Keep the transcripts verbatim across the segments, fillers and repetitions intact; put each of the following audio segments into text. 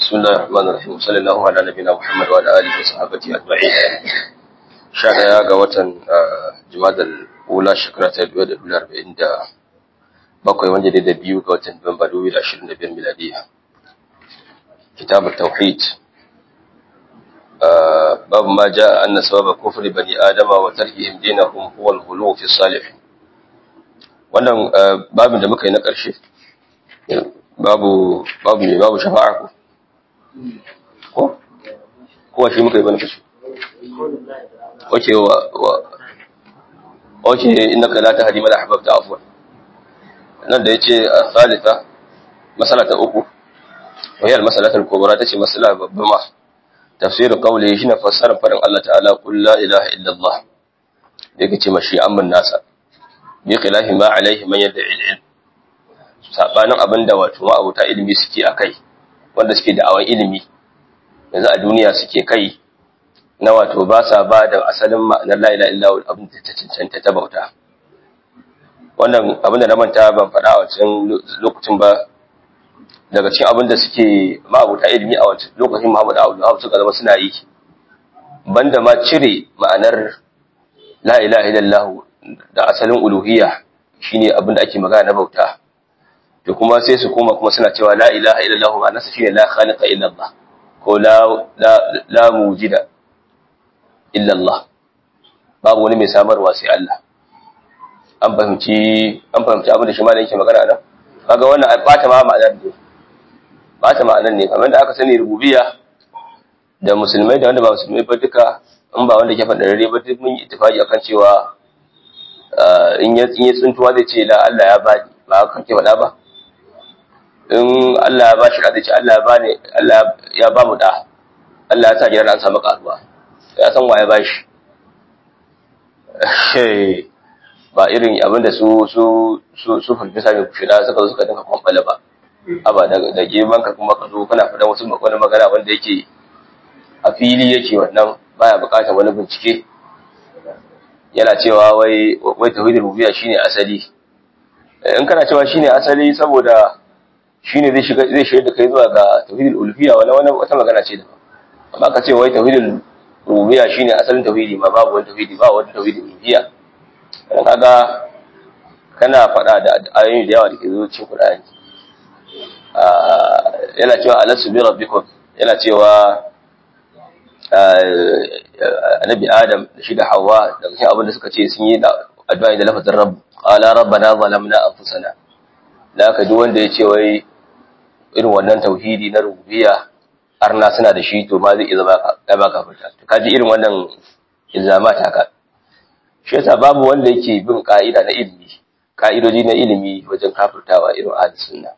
بسم الله الرحمن الرحيم وصلى الله على نبينا محمد وعلى اله وصحبه اجمعين. sha ɗaya ga watan Jumadal Ula shekara ta dubu ɗaya da arba'in da bakwai wanda da biyu ga watan Nuwamba dubu da ashirin da biyar miladiya. Kitabut Tauhid. Babu ma jaa anna sababa kufri bani adama wa tarkihim dinahum huwa al-ghulu fi salihin. Wannan babin da muka yi na ƙarshe babu babu ne babu shafa'a ko ko shi muka yi bane kashi wace wa wace innaka la tahdi man ahbabta afwan nan da yace salisa masala ta uku wayar masalatul kubra tace masala babba ma tafsir qawli shine fassarar farin Allah ta'ala qul la ilaha illa Allah yake ce mashi amman nasa bi khilafi ma alaihi man yad'i al-ilm sabanin abinda wato ma abuta ilimi suke akai wanda suke da'awan ilimi yanzu a duniya suke kai na wato ba sa ba da asalin ma'anar la ilaha illa Allah abin da ta cancanta ta bauta. Wannan abin da na manta ban faɗa a wancan lokacin ba daga cikin abin da suke ma'abuta ilimi a wancan lokacin Muhammad Abdul suka zama suna yi banda ma cire ma'anar la ilaha illallah da asalin uluhiyya shine abin da ake magana na bauta. To kuma sai su koma kuma suna cewa la ilaha illallah ma'anarsa shine la khaliqa illallah ko la la la mujida illallah babu wani mai samarwa sai Allah. An fahimci an fahimci abin da shi malamin yake magana nan kaga wannan ba ta ma ma'anar ne ba ta ma'anar ne kamar da aka sani rububiyya da musulmai da wanda ba musulmai ba duka in ba wanda ke faɗa rare ba duk mun yi ittifaqi akan cewa in ya in ya tsuntuwa zai ce la Allah ya bani ba haka kake faɗa ba in Allah ya ba shi zai ce Allah ya bani Allah ya ba mu da Allah ya sa gidan an samu karuwa ya san waye ba shi ba irin abinda su su su su fulfisa mai kushina suka zo suka dinka kwambala ba aba da da geman ka kuma ka zo kana faɗa wasu wani magana wanda yake a fili yake wannan baya buƙatar wani bincike yana cewa wai wai tauhidul rububiyya shine asali in kana cewa shine asali saboda shine zai shiga zai shiga da kai zuwa ga tauhidul uluhiyya wala wani wata magana ce da amma ka ce wai tauhidul rububiyya shine asalin tauhidi ma babu wani tauhidi ba wani tauhidul uluhiyya kaga kana faɗa da ayoyi da yawa da ke zuwa cikin Qur'ani yana cewa alastu bi rabbikum yana cewa annabi Adam da shi da Hawwa da cikin abin da suka ce sun yi addu'a da lafazin rabb qala rabbana zalamna anfusana da aka duk wanda ya ce wai irin wannan tauhidi na rububiyya arna suna da shi to ma zai iya zama ka ba kafirta to kaji irin wannan ilzama ta ka shi yasa babu wanda yake bin ka'ida na ilimi ka'idoji na ilimi wajen kafirtawa irin ahlus sunna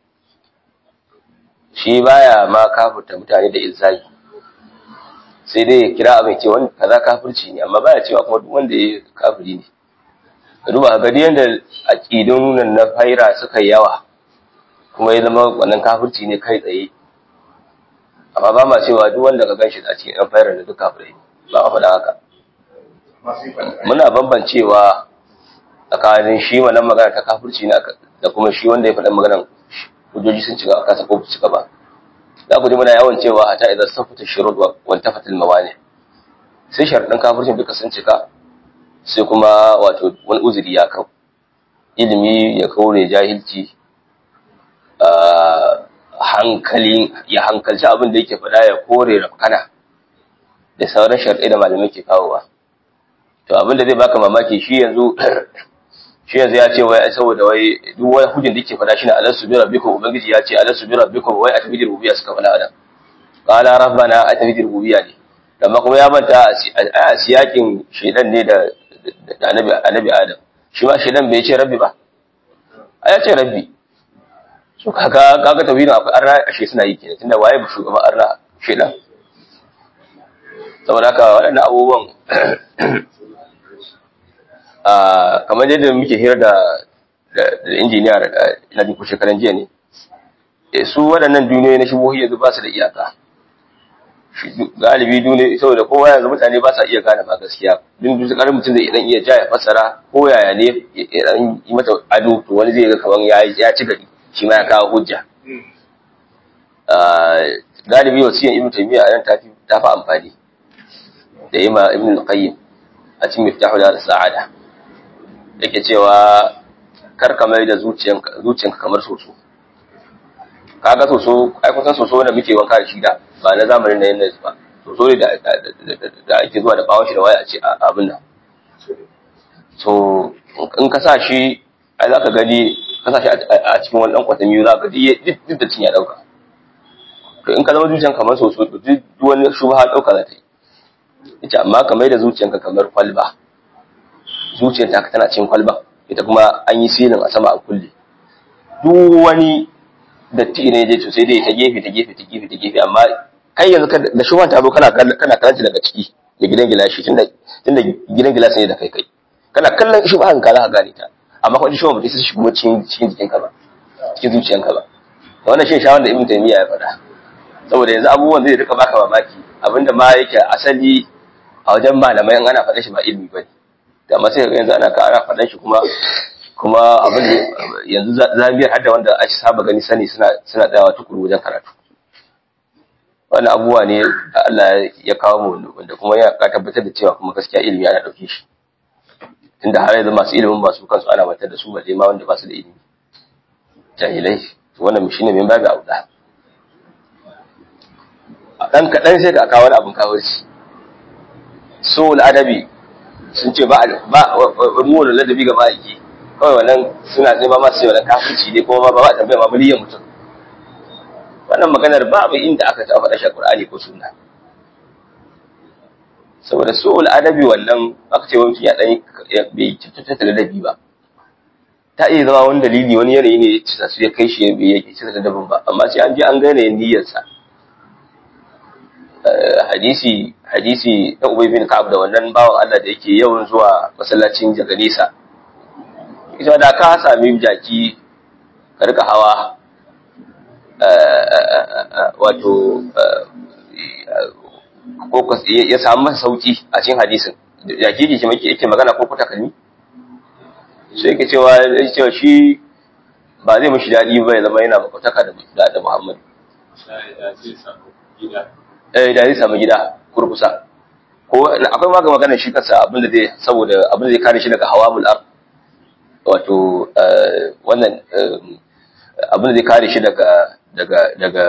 shi baya ma kafirta mutane da ilzami sai dai ya kira abin ce wanda kaza kafirci ne amma baya cewa kuma duk wanda ya kafiri ne ka duba ga yanda aqidun nan na faira suka yawa kuma ya zama wannan kafirci ne kai tsaye amma ba ma cewa duk wanda ka ganshi a cikin ɗan fayar da duk kafirai ba a faɗa haka muna bambancewa tsakanin shi wannan magana ta kafirci ne da kuma shi wanda ya faɗa maganar hujjoji sun cika aka sako cika ba za ku ji muna yawan cewa hata idan safata shurud wa tafatil mawani sai sharadin kafircin duka sun cika sai kuma wato wani uzuri ya kau ilimi ya kaure jahilci hankali ya hankalci abin da yake faɗa ya kore rafkana da sauran sharɗi da malamai ke kawowa to abin da zai baka mamaki shi yanzu shi yanzu ya ce wai saboda wai duk wani hujin da yake faɗa shine alastu bi rabbikum ubangiji ya ce alastu bi rabbikum wai a tafsir rububiyya suka faɗa adam qala rabbana a tafsir rububiyya ne amma kuma ya manta a siyakin shedan ne da annabi annabi adam shi ma shedan bai ce rabbi ba a ya ce rabbi so kaga kaga tawhidin akwai arna ashe suna yi kenan tunda waye shugaban arna shedan saboda haka waɗannan abubuwan a kamar yadda muke hira da da injiniya ina jin ko shekaran jiya ne su waɗannan duniyoyi na shubuhi yanzu ba su da iyaka galibi duniya saboda kowa yanzu mutane ba sa iya gane ba gaskiya din duk karin mutum zai idan iya ja ya fassara ko yaya ne idan yi mata ado to wani zai ga kaman ya ya ci gari shi ma ya kawo hujja galibi wasiyan ibnu taymiya a nan ta fi ta fi amfani da yima ibnu al-qayyim a cikin miftahul sa'ada yake cewa kar ka mai da zuciyanka zuciyanka kamar soso kaga soso ai kusan soso da muke wanka da shi da ba na zamanin nan yanzu ba soso ne da da ake zuwa da bawon shi da waya a ce abin nan so in ka sa shi ai zaka gani ka sa shi a cikin wani dan kwatami za ka ji duk da cin ya dauka to in ka zama zuciyanka kamar soso to duk wani shubha dauka za ta yi ita amma ka mai da zuciyanka kamar kwalba zuciyarta ka tana cikin kwalba ita kuma an yi silin a sama a kulle duk wani datti ne je to sai dai ta gefe ta gefe ta gefe ta gefe amma kai yanzu da shuban ta zo kana kana karanta daga ciki da gidan gilashi tunda tunda gidan gilashi ne da kai kai kana kallon shuban ka za ka gane ta amma kuma shuban ba ta shi kuma cikin cikin jikinka ba cikin zuciyanka ba wannan shi shawon da Ibn Taymiyyah ya faɗa saboda yanzu abubuwan zai rika baka mamaki abinda ma yake asali a wajen malamai in ana faɗa shi ba ilimi bane da amma sai yanzu ana ka ana faɗan shi kuma kuma abin da yanzu zabiyar hadda wanda ake saba gani sani suna suna dawa tukuru wajen karatu wannan abubuwa ne da Allah ya kawo mu wanda kuma ya tabbatar da cewa kuma gaskiya ilimi ana dauke shi tunda har yanzu masu ilimin ba su kansu ana batar da su balle ma wanda ba su da ilimi jahilai to wannan shine min babu auda dan kadan sai ka kawo wani abun kawo shi so adabi sun ce ba ba mu da ladabi ga ma'aiki kawai wannan suna nema masu yawan kafirci ne kuma ba ba tambaya ma miliyan mutum wannan maganar babu inda aka taɓa faɗa shi a Qur'ani ko sunna saboda su'ul adabi wannan aka ce wani ya dan bai tattata da ladabi ba ta iya zama wani dalili wani yanayi ne ya ci su ya kai shi ya yake cika da dabin ba amma sai an je an gane niyyarsa hadisi hadisi da Ubay bin Ka'ab da wannan bawan Allah da yake yawan zuwa masallacin Jaganisa ita da ka sami jaki ka rika hawa wato ko ya samu masa sauki a cikin hadisin jaki ke maki yake magana ko kuta kalmi sai yake cewa cewa shi ba zai mishi dadi ba ya zama yana makwataka da da Muhammad eh da zai samu gida kurkusa ko akwai ma ga magana shi kansa abin da zai saboda abin da zai kare shi daga hawamul ard wato wannan abin da zai kare shi daga daga daga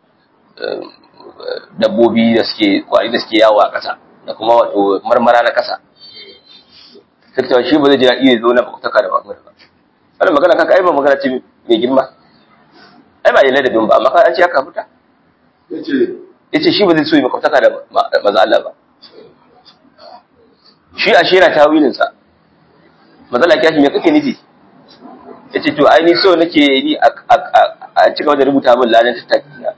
dabbobi da suke kwari da suke yawo a ƙasa da kuma wato marmara na ƙasa sai ta shi ba zai ji daɗi ya zo na bautaka da Muhammad ba wannan magana kanka ai ba magana ce mai girma ai ba yana da bin ba amma ka an ce aka fita yace yace shi ba zai so yi bautaka da manzo Allah ba shi a shera tawilin sa manzo Allah ya ce me kake nufi yace to ai ni so nake ni a cika da rubuta min ladan tattaki na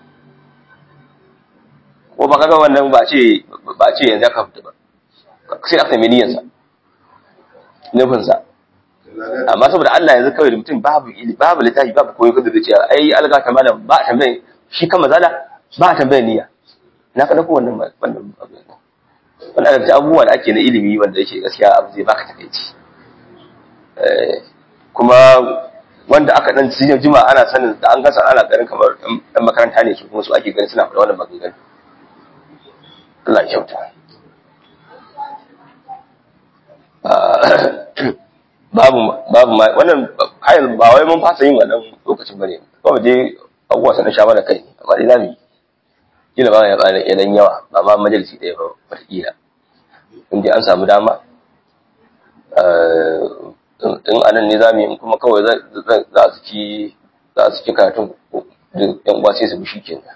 ko ba kaga wannan ba ce ba ce yanzu ka fita ba sai aka mai niyyar sa nufin sa amma saboda Allah yanzu kawai da mutum babu babu litafi babu koyo kada da cewa ai alga ta malam ba tambaye shi kan mazala ba tambaye niyya na kada ko wannan wannan wannan da abubuwa da ake na ilimi wanda yake gaskiya abu zai baka takeici eh kuma wanda aka dan jima ana sanin da an gasa ana ganin kamar dan makaranta ne su kuma su ake ganin suna fara wannan maganganu Allah ya kyauta babu babu wannan hayan ba wai mun fasa yin wannan lokacin bane ba mu je abuwa sanan sha mana kai amma dai zamu kila ba ya bani idan yawa ba ma majalisi da ba wata kila in dai an samu dama in anan ne zamu yi kuma kawai za su ci za su ci karatun yan uwa sai su bi shikenan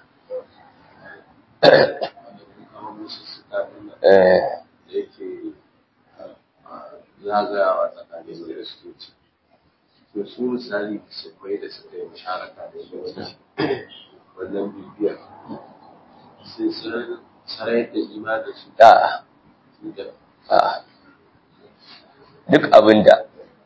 eh yake zagayawa tsakanin kiristoci to su misali su kwai da suka yi musharaka da shi wannan bibiyar sai sun sarai da imanin su da a duk abinda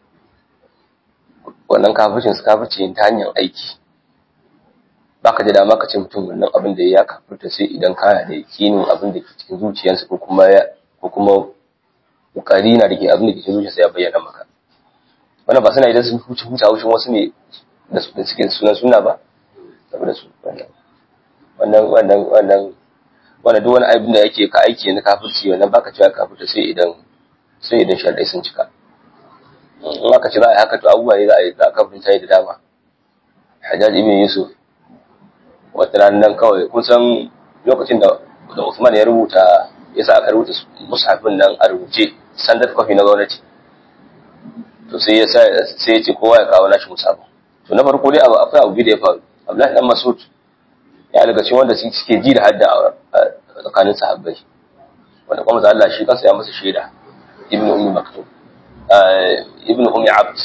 wannan kafircin su kafirci ta hanyar aiki baka da dama ka ce mutum wannan abin da ya kafirta sai idan kana da yakinin abin da ke cikin zuciyarsa ko kuma ya ko kuma kokari na da ke abin da ke cikin zuciyarsa ya bayyana maka wannan ba suna idan sun huce huta haushin wasu ne da suke sunan suna ba saboda su wannan wannan wannan wannan wannan duk wani abin da yake ka aiki na kafirci wannan baka cewa kafirta sai idan sai idan sharadai sun cika in aka ci za a yi haka to abubuwa ne za a yi za a kafirta yi da dama Hajjaj ibn Yusuf wata ranar nan kawai kun san lokacin da da Usman ya rubuta ya sa aka rubuta mushafin nan a rubuce standard copy na gwamnati to sai ya sai ya ce kowa ya kawo nashi mushafin to na farko dai abu akwai abu da ya faru Abdullahi dan Mas'ud ya daga cikin wanda suke ji da hadda a tsakanin sahabbai wanda kuma za Allah shi kansa ya masa shaida ibnu ummi maktum ibnu ummi abd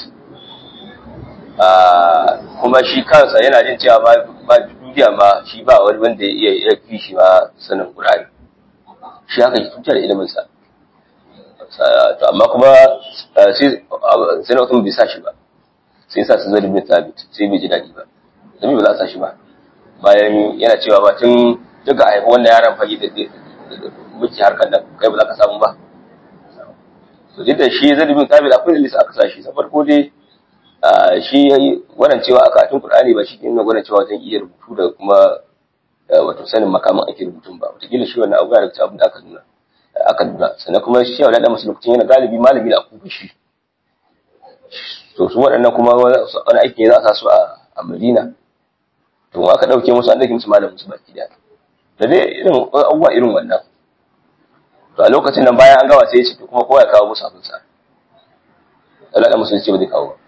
kuma shi kansa yana jin cewa ba ba duniya ma shi ba wani wanda ya iya ya fi shi ba sanin Qur'ani shi haka shi tutar ilimin sa to amma kuma sai sai na mutum bai sa shi ba sai sa su zai bin sabit sai bai ji dadi ba dan ba za sa shi ba bayan yana cewa ba tun duka haifi wannan yaron fage da muke harkar nan kai ba za ka samu ba to duk da shi zai bin sabit akwai lissa aka sa shi sa farko dai shi yayi wannan cewa aka tun Qur'ani ba shi ke nuna wannan cewa wajen iya rubutu da kuma wato sanin makaman ake rubutun ba wataƙila shi wannan abu da abin da aka nuna aka nuna sannan kuma shi wala da musulunci yana galibi malami da akuba shi to su waɗannan kuma wani aiki za a sa su a Madina to aka dauke musu an dauke musu malamin su baki da da dai irin abubuwa irin wannan to a lokacin nan bayan an gawa sai ya ce kuma kowa ya kawo musu abin sa Allah da musulunci ba zai kawo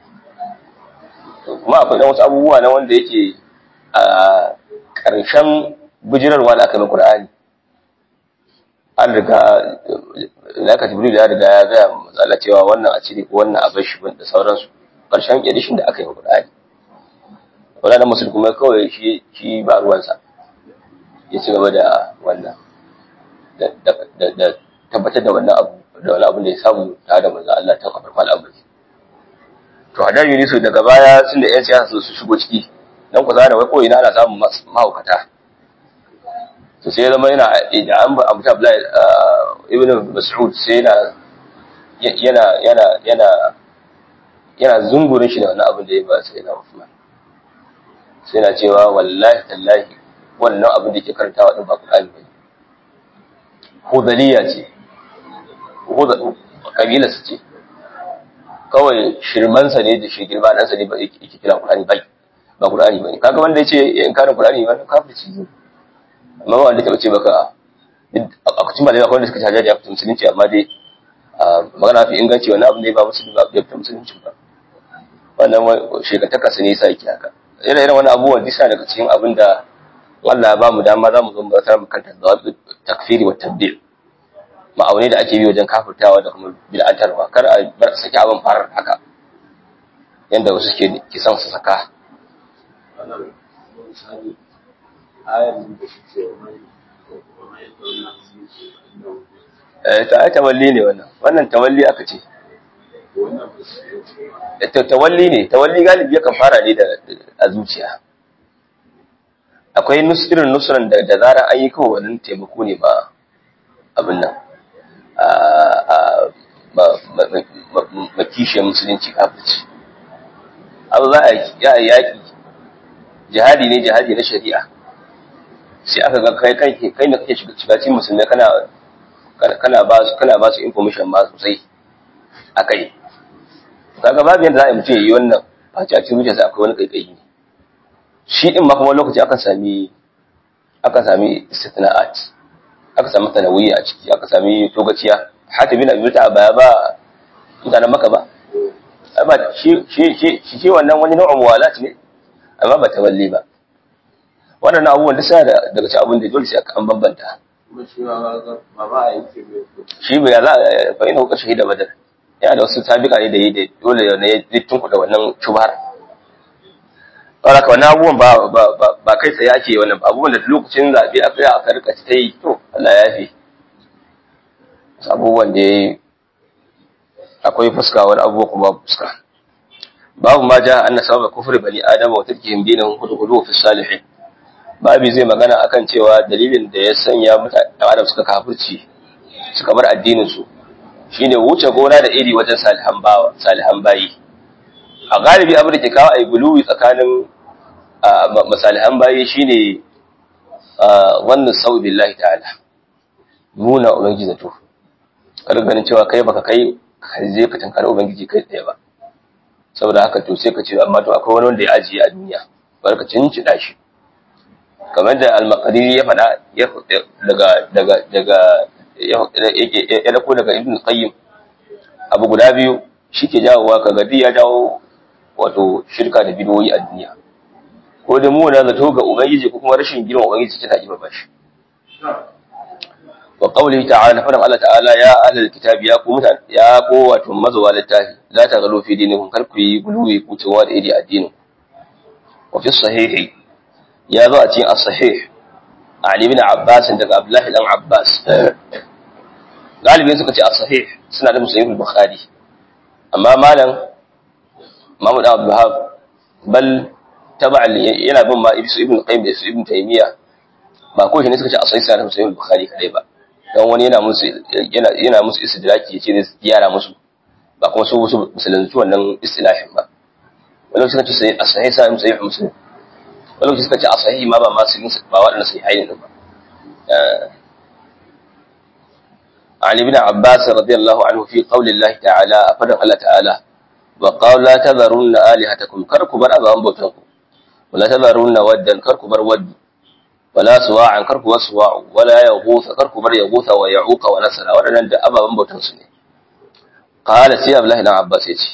kuma akwai dan wasu abubuwa na wanda yake a ƙarshen bijirarwa da aka yi Qur'ani an riga laka Jibril ya riga ya ga matsala cewa wannan a cire ko wannan a bar shi da sauransu ƙarshen edition da aka yi Qur'ani wala da musulmi kuma kawai shi shi ba ruwansa ya ci gaba da wannan da da da tabbatar da wannan abu da wani abu da ya samu tare da manzo Allah ta farko al'amari to hadari ne su daga baya sun da yan siyasa su shigo ciki dan ku zana wai ko ina ana samun mahaukata to sai zama yana da an ba Abu Abdullah ibn Mas'ud sai yana yana yana yana yana zungurin shi da wannan abin da ya ba sai na Uthman sai na cewa wallahi tallahi wannan abin da ke karantawa din ba Qur'ani bane hudaliya ce huda kabila su ce kawai shirmansa ne da shi girma ɗansa ne ba yake kira Qur'ani ba ba Qur'ani bane kaga wanda yace in karin Qur'ani wannan kafirci ne amma wanda take ce baka a cikin malama akwai wanda suka caja da musulunci amma dai magana fi inganci wannan abin da ba musulunci ba da musulunci ba wannan shekataka su ne yasa yake haka irin irin wani abubuwan disa daga cikin abin da Allah ya ba mu dama za mu zo mu zata mu kanta da takfiri wa tabdi' ma'auni da ake yi wajen kafirtawa da kuma bid'antarwa kar a bar saki abin farar haka yanda wasu ke ke son su saka eh ta tawalli ne wannan wannan tawalli aka ce tawalli ne tawalli galibi yakan fara ne da a zuciya akwai nus irin nusran da da zara an yi kawai wannan taimako ne ba abin nan a makishiyar musulunci kafirci abu za a yi yaƙi jihadi ne jihadi na shari'a sai aka ga kai kai kai da kake shiga cikin musulmai kana kana ba su kana ba su information ma sosai akai kaga babu yanda za a yi mutum yayi wannan face a cikin zuciyarsa akwai wani kaikayi ne shi din ma kuma lokaci aka sami aka sami istitna'at aka sami tanawiyya a ciki aka sami togaciya hatta bin abin ta baya ba mutanen maka ba amma shi shi shi shi wannan wani nau'in muwalat ne amma ba tawalli ba wannan abubuwan duk sai daga cikin abin da dole sai an bambanta shi bai za fa ina kuka shahida badar yana da wasu sabiqa ne da yi da dole ne ya tunkuda wannan shubhar saboda ka wannan abubuwan ba ba ba kai tsaye ake wannan abubuwan da lokacin zabe aka yi aka rika ta yi to Allah ya yafi abubuwan da yayi akwai fuska wani abubuwa kuma fuska babu ma ja anna sababa kufri bani adam wa tarkihim dinahum hudu fi salihin babu zai magana akan cewa dalilin da ya sanya mutane adam suka kafirci suka bar addinin su shine wuce gona da iri wajen salihan bawa salihan bayi a galibi abin da ke kawo ai buluwi tsakanin masalihan bayi shine wannan sau billahi ta'ala nuna ubangiji zato kada ganin cewa kai baka kai ka je ka tankare ubangiji kai tsaye ba saboda haka to sai ka ce amma to akwai wani wanda ya ajiye a duniya barka cincida shi kamar da al-maqdiri ya faɗa daga daga daga ya dako daga ibn qayyim abu guda biyu shike jawowa kaga duk ya jawo wato shirka da bidoyi a duniya ko da mu na zato ga ubangiji ko kuma rashin girman ubangiji kina ji ba shi wa qawli ta'ala fa Allah ta'ala ya ahlul kitab ya ku mutan ya ko wato mazuwa littafi la taghalu fi dinikum kar ku yi guluwi ku cewa da iri addinin wa fi sahihi ya zo a cikin as-sahih Ali ibn Abbas daga Abdullah ibn Abbas galibi suka ce as-sahih suna da musahih al-Bukhari amma malam Mahmud Abdul Wahhab bal taba yana bin ma ibn Qayyim da ibn Taymiyyah ba ko shi ne suka ce as-sahih suna da musahih al-Bukhari kadai ba dan wani yana musu yana yana musu istidraki yace zai gyara musu ba kuma su musu musulunci wannan istilahin ba wani suka ce sai as-sahih sai musahih muslim wani suka ce as-sahih ma ba ma su ba wadannan sahihain din ba Ali ibn Abbas radiyallahu anhu fi qawli Allah ta'ala afadan Allah ta'ala wa qala la tadharunna alihatakum kar ku bar azaban bautanku wala tadharunna waddan kar ku bar wadd wala suwa'an kar ku bar suwa'u wala yaghutha kar ku bar yaghutha wa ya'uqa wa nasra wadannan da ababan bautan su ne qala sai Abdullah ibn Abbas yace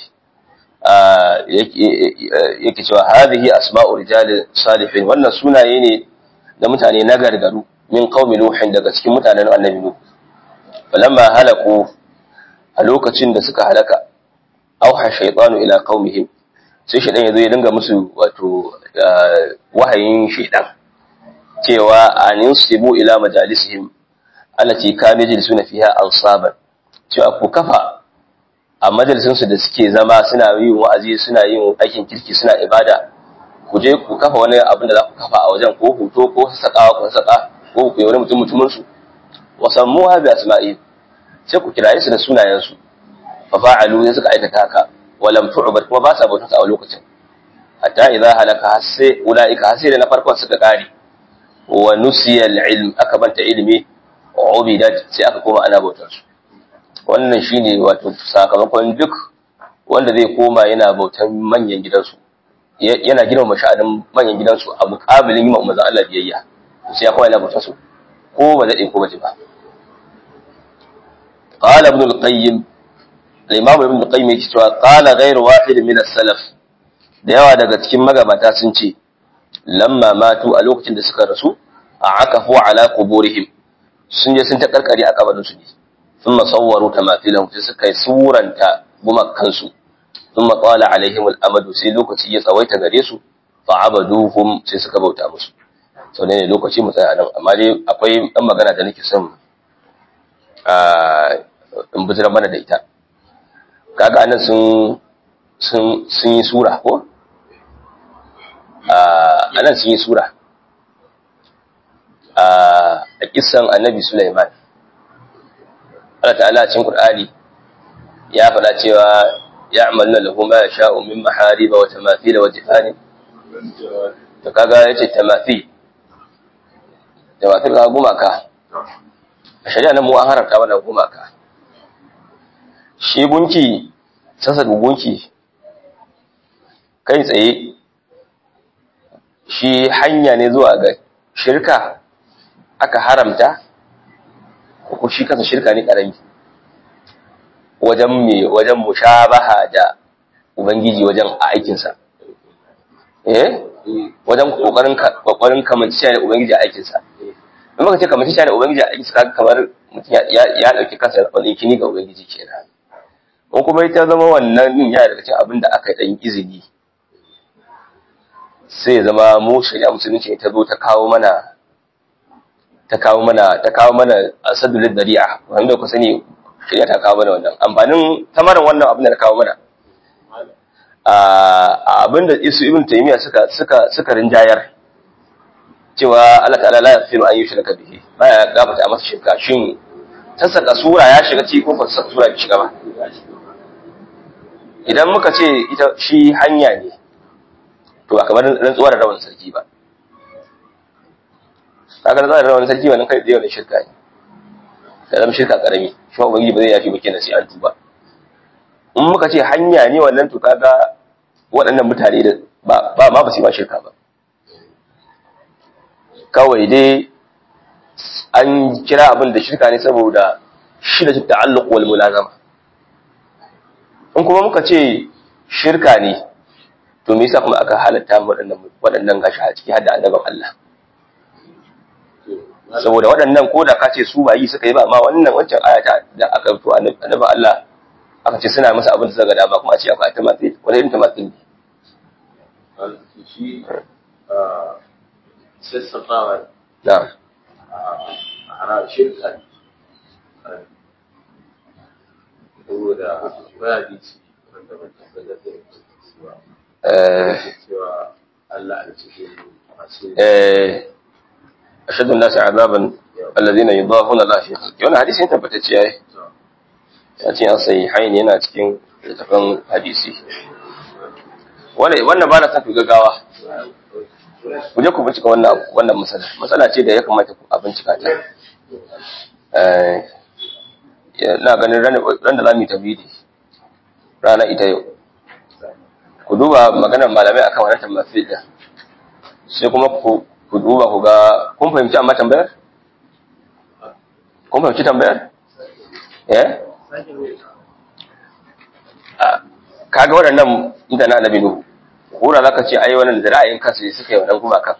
yake cewa hadhihi asma'u rijal salihin wannan sunaye ne da mutane na gargaru min qaumi nuhin daga cikin mutanen annabi nuh falamma halaku a lokacin da suka halaka auha shaytanu ila qaumihim sai shaytan yazo ya dinga musu wato wahayin shaytan cewa aninsibu ila majalisihim allati kanu yajlisuna fiha ansaban cewa ku kafa a majalisun su da suke zama suna yin wa'azi suna yin aikin kirki suna ibada ku je ku kafa wani abin da za ku kafa a wajen ko hoto ko sakawa ko saka ko ku yi wani mutum mutumin su wasammuha bi asma'i sai ku kiraye su da sunayen su fa fa'alu sai suka aikata haka walam tu'bad kuma ba sa bauta a lokacin hatta idza halaka sai ulaika sai da na farkon suka kare wa nusiya al-ilm aka banta ilimi wa ubidat sai aka koma ana bautar su wannan shine wato sakamakon duk wanda zai koma yana bautan manyan gidansu yana girmama sha'anin manyan gidansu a muƙabilin yi manzon Allah biyayya sai ya koma yana bautar su ko ba zai ko ba ji ba قال ابن القيم الامام ابن القيم yake cewa qala ghayru wahid min as-salaf da yawa daga cikin magabata sun ce lamma matu a lokacin da suka rasu a'akafu ala quburihim sun je sun ta karkare a kabarin su ne thumma sawwaru tamathilahum sai suka yi suranta gumakan su thumma qala alaihim al-amadu sai lokaci ya tsawaita gare su fa abaduhum sai suka bauta musu sau ne lokaci mu tsaya nan amma dai akwai dan magana da nake son a in bujira mana da ita kaga anan sun sun sun yi sura ko a anan sun yi sura a kissan annabi Sulaiman Allah ta'ala cikin Qur'ani ya faɗa cewa ya'maluna lahu ma yasha'u min mahariba wa tamathil wa jifani to kaga yace tamathil tamathil ga gumaka a shari'a nan mu an haramta mana gumaka shi gunki sasa gunki kai tsaye shi hanya ne zuwa ga shirka aka haramta ko shi kansa shirka ne karami wajen me wajen mushabaha da ubangiji wajen aikin sa eh wajen kokarin kokarin kamanciya da ubangiji a aikin sa in baka ce kamanciya da ubangiji a aikin sa kaga kamar mutum ya ya dauki kansa wani kini ga ubangiji kenan ko kuma ita zama wannan din ya daga cikin abin da aka dan izini sai ya zama mu shari'a musulunci ta zo ta kawo mana ta kawo mana ta kawo mana asadul dari'a wanda ku sani shari'a ta kawo mana wannan amfanin tamarin wannan abin da ta kawo mana a abin da isu ibn taymiya suka suka suka rinjayar cewa Allah ta'ala la yaghfiru an yushraka bihi baya gafata masa shirka shin tasaka sura ya shiga ci ko fasaka sura ya shiga ba idan muka ce ita shi hanya ne to ba kamar rantsuwa da rawan sarki ba kaga na da wani sarki wannan kai da wani shirka ne da zama shirka karami shi ma ubangiji ba zai yafi ba kenan sai an tuba in muka ce hanya ne wannan to kaga waɗannan mutane da ba ba ma ba su yi ma shirka ba kawai dai an kira abin da shirka ne saboda shi da ta'alluq wal mulazama in kuma muka ce shirka ne to me yasa kuma aka halatta waɗannan waɗannan gashi a ciki har da annabin Allah saboda waɗannan ko da ka ce su ba yi suka yi ba amma wannan wancan ayata da aka fito annabin Allah aka ce suna masa abin da suka ga dama kuma a ce akwai tamathil wani irin tamathil ne shi sassafawa na a shirka ne saboda akwai hadisi wanda ban tabbatar da cewa cewa Allah a cikin masu ashaddu an-nasi 'adaban alladhina yudahuna la fi khalqi wannan hadisi ne tabbatacce yayi ya ce sahihain yana cikin littafin hadisi wannan wannan ba na san ku gaggawa ku je ku bincika wannan wannan masala masala ce da ya kamata ku bincika ta eh na ganin ran da zamu tawhidi rana ita yau ku duba maganar malamai akan wannan tamathil da sai kuma ku ku duba ku ga kun fahimci amma tambayar kun fahimci tambayar eh kaga waɗannan mutanen annabi nuhu kura zaka ce ai wannan da ra'ayin kansu ne suka yi wannan gumakan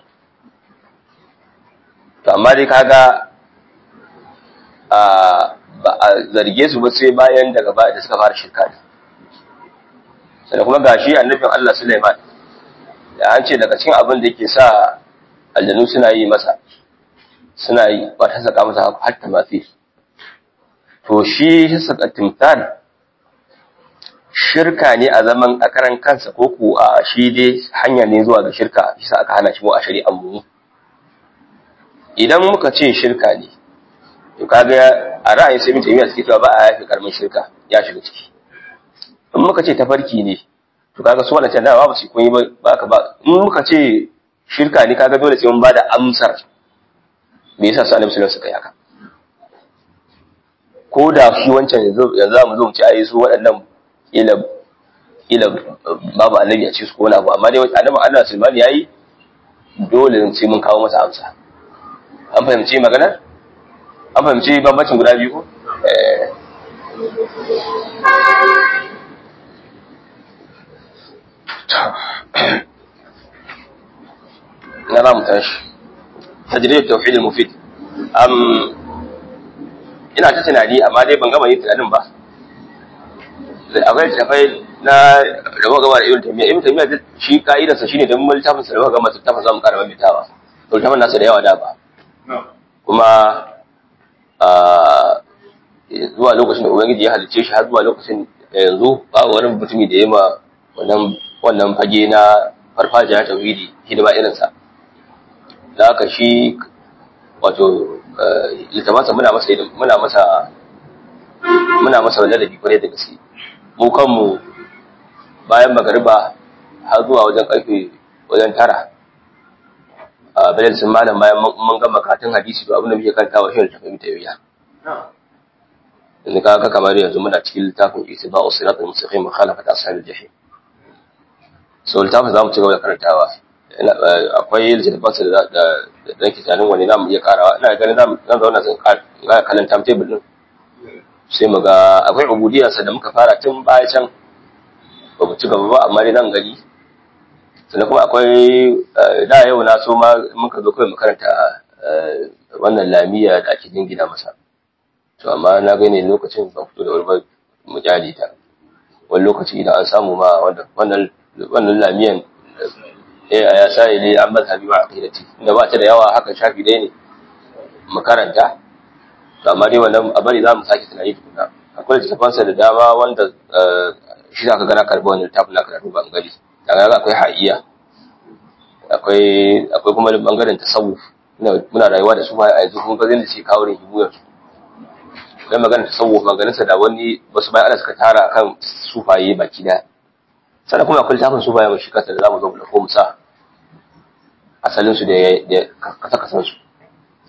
to amma dai kaga a ba a zarge su ba sai bayan daga baya da suka fara shirka ne sannan kuma gashi annabin Allah Sulaiman da an ce daga cikin abin da yake sa aljanu suna yi masa suna yi ba ta saka masa hatta mafi to shi saka timtal shirka ne a zaman a karan kansa ko ku a shi dai hanya ne zuwa ga shirka shi sa aka hana shi mu a shari'an mu idan muka ce shirka ne to kaga a ra'ayin sai mutum ya suke cewa ba a yafi karamin shirka ya shiga ciki in muka ce tafarki ne to kaga su wannan da ba su kun yi ba ka ba in muka ce shirka ne kaga dole sai mun bada amsar me yasa su annabi sallallahu alaihi wasallam suka yi haka ko da shi wancan yanzu yanzu mu zo mu ci ayi su waɗannan ila ila babu annabi a ce su ko wani abu amma dai annabi Allah Sulaiman yayi dole sai mun kawo masa amsa an fahimci magana an fahimci bambancin guda biyu ko eh na za mu tashi tajriyar tauhid al-mufid am ina ta tunani amma dai ban gama yin tunanin ba akwai tafai na rabo gaba da ibn taymiya ibn taymiya shi ka'idar sa shine dan multafin sa rabo gaba ta za mu karama mitawa to tafan nasa da yawa da ba kuma a zuwa lokacin da ubangiji ya halice shi har zuwa lokacin yanzu babu wani mutumi da ya ma wannan wannan fage na farfajiya tauhidi hidima irin sa da haka shi wato littafansa muna masa muna masa muna masa ladabi kwarai da gaske mu kanmu bayan magariba har zuwa wajen karfe wajen tara a bayan sun malam bayan mun gama karatun hadisi to abin da muke kantawa shi littafin tayyiya in ka ga kamar yanzu muna cikin littafin itiba'u siratal mustaqim mukhalafat ashabil jahim so littafin zamu ci gaba da karantawa akwai littafansa da da nake tunanin wani zamu iya karawa ina ganin zamu zan zauna sun ga kallon timetable din sai mu ga akwai ubudiyarsa da muka fara tun baya can ba mu ci gaba ba amma dai nan gari sannan kuma akwai da yau na so ma muka zo kai mu karanta wannan lamiya da ake dingina masa to amma na gane lokacin ba fito da wani mu jali ta wani lokaci idan an samu ma wannan wannan lamiyan eh ya sai ne an mazhabi ba aqidati inda ba ta da yawa haka shafi dai ne makaranta to amma dai wannan abari za mu sake tunani tukuna akwai littafansa da dama wanda shi zaka ga na karbi wannan littafin na karatu bangare daga akwai ha'iya akwai akwai kuma bangaren tasawuf muna rayuwa da su ba a yanzu kun ga zai ce kawo rigibu yanzu kai magana tasawuf maganin sa da wani wasu bayan Allah suka tara kan sufaye baki da sannan kuma akwai littafin sufaye mai shikata da zamu zo mu dauko mu sa asalin su da kasa kasan su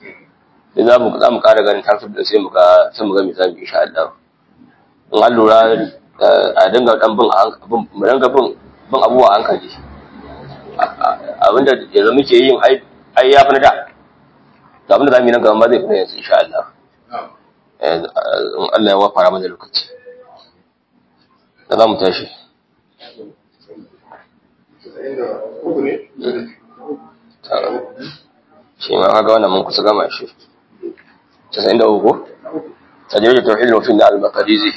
sai za mu za mu ƙara ganin tartib din sai mu ga sai mu ga me zamu insha Allah in an lura a dinga dan bin abin mu dinga bin bin abubuwa a hankali abinda yanzu muke yin ai ai ya fi na da to abinda zamu yi nan gaba ma zai fi yanzu insha Allah in Allah ya wafara mana lokaci da za mu tashi shi ma kaga wannan mun kusa gama shi casa'in da uku tajirij tauhid al-mufid na al-maqdisi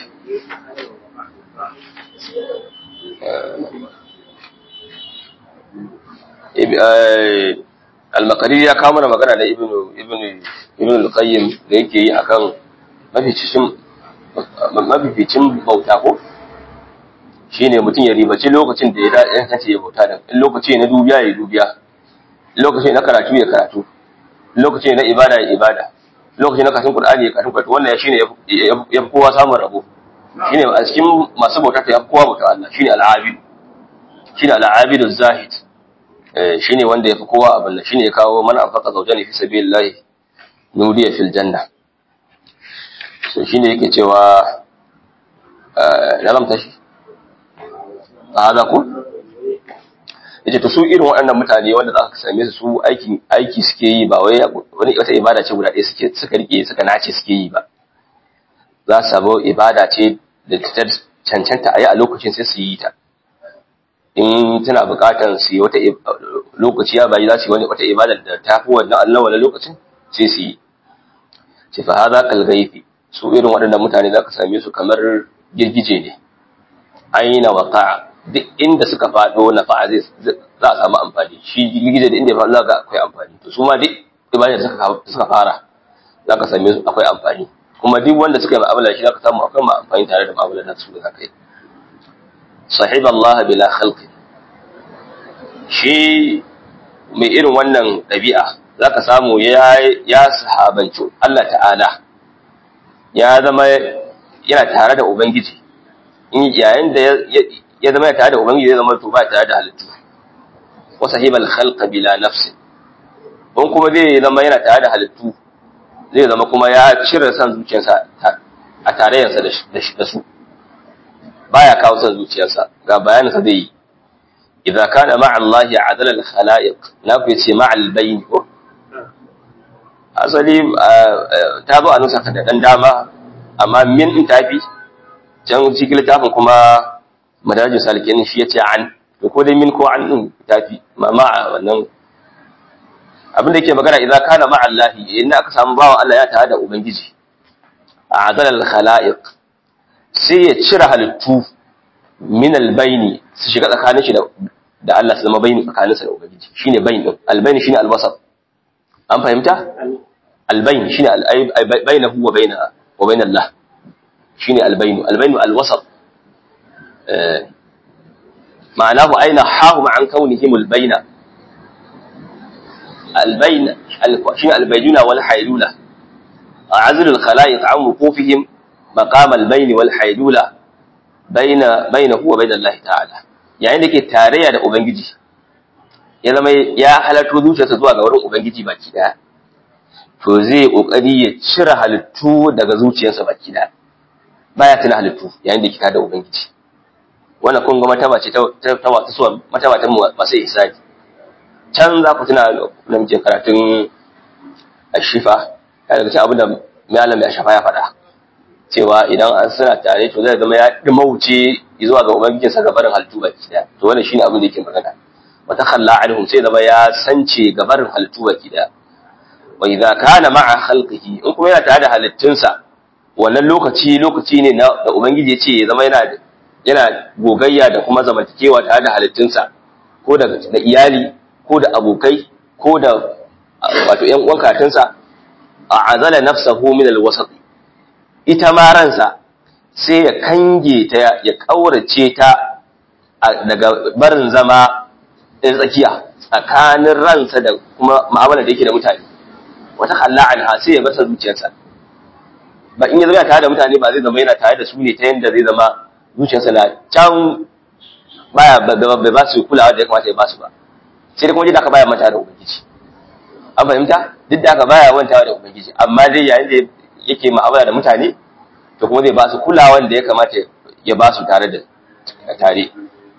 al-maqdisi ya kawo mana magana da ibnu ibnu ibnu al-qayyim da yake yi akan maficin maficin bauta ko shine mutum ya ribaci lokacin da ya dace ya bauta da in lokaci na dubiya ya dubiya lokaci na karatu ya karatu lokaci na ibada ya ibada lokaci na karatun Qur'ani ya karatun Qur'ani wannan shine ya fi kowa samun rabo shine a cikin masu bauta ta ya fi kowa bauta Allah shine al-abid shine al-abid az-zahid shine wanda ya fi kowa abin nan shine ya kawo man anfaqa zawjani fi sabilillah nudiya fil janna so shine yake cewa na lamta shi hada ku yace to su irin waɗannan mutane wanda za ka same su su aiki aiki suke yi ba wai wani wata ibada ce guda ɗaya suke suka rike suka nace suke yi ba za su samu ibada ce da ta cancanta a yi a lokacin sai su yi ta in tana buƙatar su yi wata lokaci ya bayi za su yi wani wata ibada da ta fi wannan Allah wani lokacin sai su yi ce fa hada kal ghaifi su irin waɗannan mutane za ka same su kamar girgije ne aina waqa'a duk inda suka faɗo na fa'a zai za a samu amfani shi girgije da inda ya faɗo za ka akwai amfani to su ma duk ibadar da suka fara za ka same su akwai amfani kuma duk wanda suka yi ma'amala shi za ka samu akwai ma amfani tare da ma'amala da su da za ka yi sahib Allah bila khalqi shi mai irin wannan ɗabi'a za ka samu ya ya sahabanci Allah ta'ala ya zama yana tare da ubangiji yayin da ya zama tare da ubangiji zai zama to ba tare da halittu wa sahibal khalq bila nafsi don kuma zai zama yana tare da halittu zai zama kuma ya cire san zuciyarsa a tarayyarsa da su baya kawo san zuciyarsa ga bayanin sa zai yi idza kana ma'a Allah adala al khalaiq na ku yace ma'a al bayn ko asali ta zo a nusa da dan dama amma min in tafi can cikin littafin kuma madajin salikin shi yace an to ko dai min ko an din tafi ma ma wannan abin da yake magana idan kana ma Allah inda aka samu bawa Allah ya tare da ubangiji azal al khalaiq sai ya cire halittu min al baini su shiga tsakanin shi da da Allah su zama baini tsakanin sa da ubangiji shine bain din al baini shine al wasat an fahimta al bain shine al bainahu wa baina wa baina Allah shine al bainu al bainu al wasat معناه أين حاهم عن كونهم البين البين شيء البينونة والحيلولة عزل الخلائق عن وقوفهم مقام البين والحيلولة بين بينه وبين الله تعالى يعني دake tarayya da ubangiji ya zama ya halarto zuciyarsa zuwa ga wurin ubangiji baki daya to zai kokari ya cire halittu daga zuciyarsa baki daya baya tuna halittu yayin da kika da ubangiji wannan kun ga mataba ce ta ta masu suwa mataba ta masu ihsani can za ku tuna da muke karatun ashifa ya daga cikin abin da malam ya shafa ya faɗa cewa idan an suna tare to zai zama ya dimauce zuwa ga ubangijin sa gabarin halittu baki daya to wannan shine abin da yake magana wa takhalla anhum sai zama ya sance gabarin halittu baki daya wa idza kana ma'a khalqihi in kuma yana tare da halittunsa wannan lokaci lokaci ne da ubangiji ya ce ya zama yana yana gogayya da kuma zamantakewa tare da halittunsa ko da da iyali ko da abokai ko da wato ƴan uwan katunsa a azala nafsahu min alwasat ita ma ransa sai ya kange ta ya kaurace ta daga barin zama ɗin tsakiya tsakanin ransa da kuma mu'amala da yake da mutane wata khalla anha sai ya bar sa zuciyarsa ba in ya zama tare da mutane ba zai zama yana tare da su ne ta yanda zai zama zuciyarsa na can baya bai ba su kulawa da ya kamata ya ba su ba sai da kuma jida ka baya mata da ubangiji an fahimta duk da haka baya wantawa da ubangiji amma dai yayin da yake mu'amala da mutane to kuma zai ba su kulawan da ya kamata ya ba su tare da tare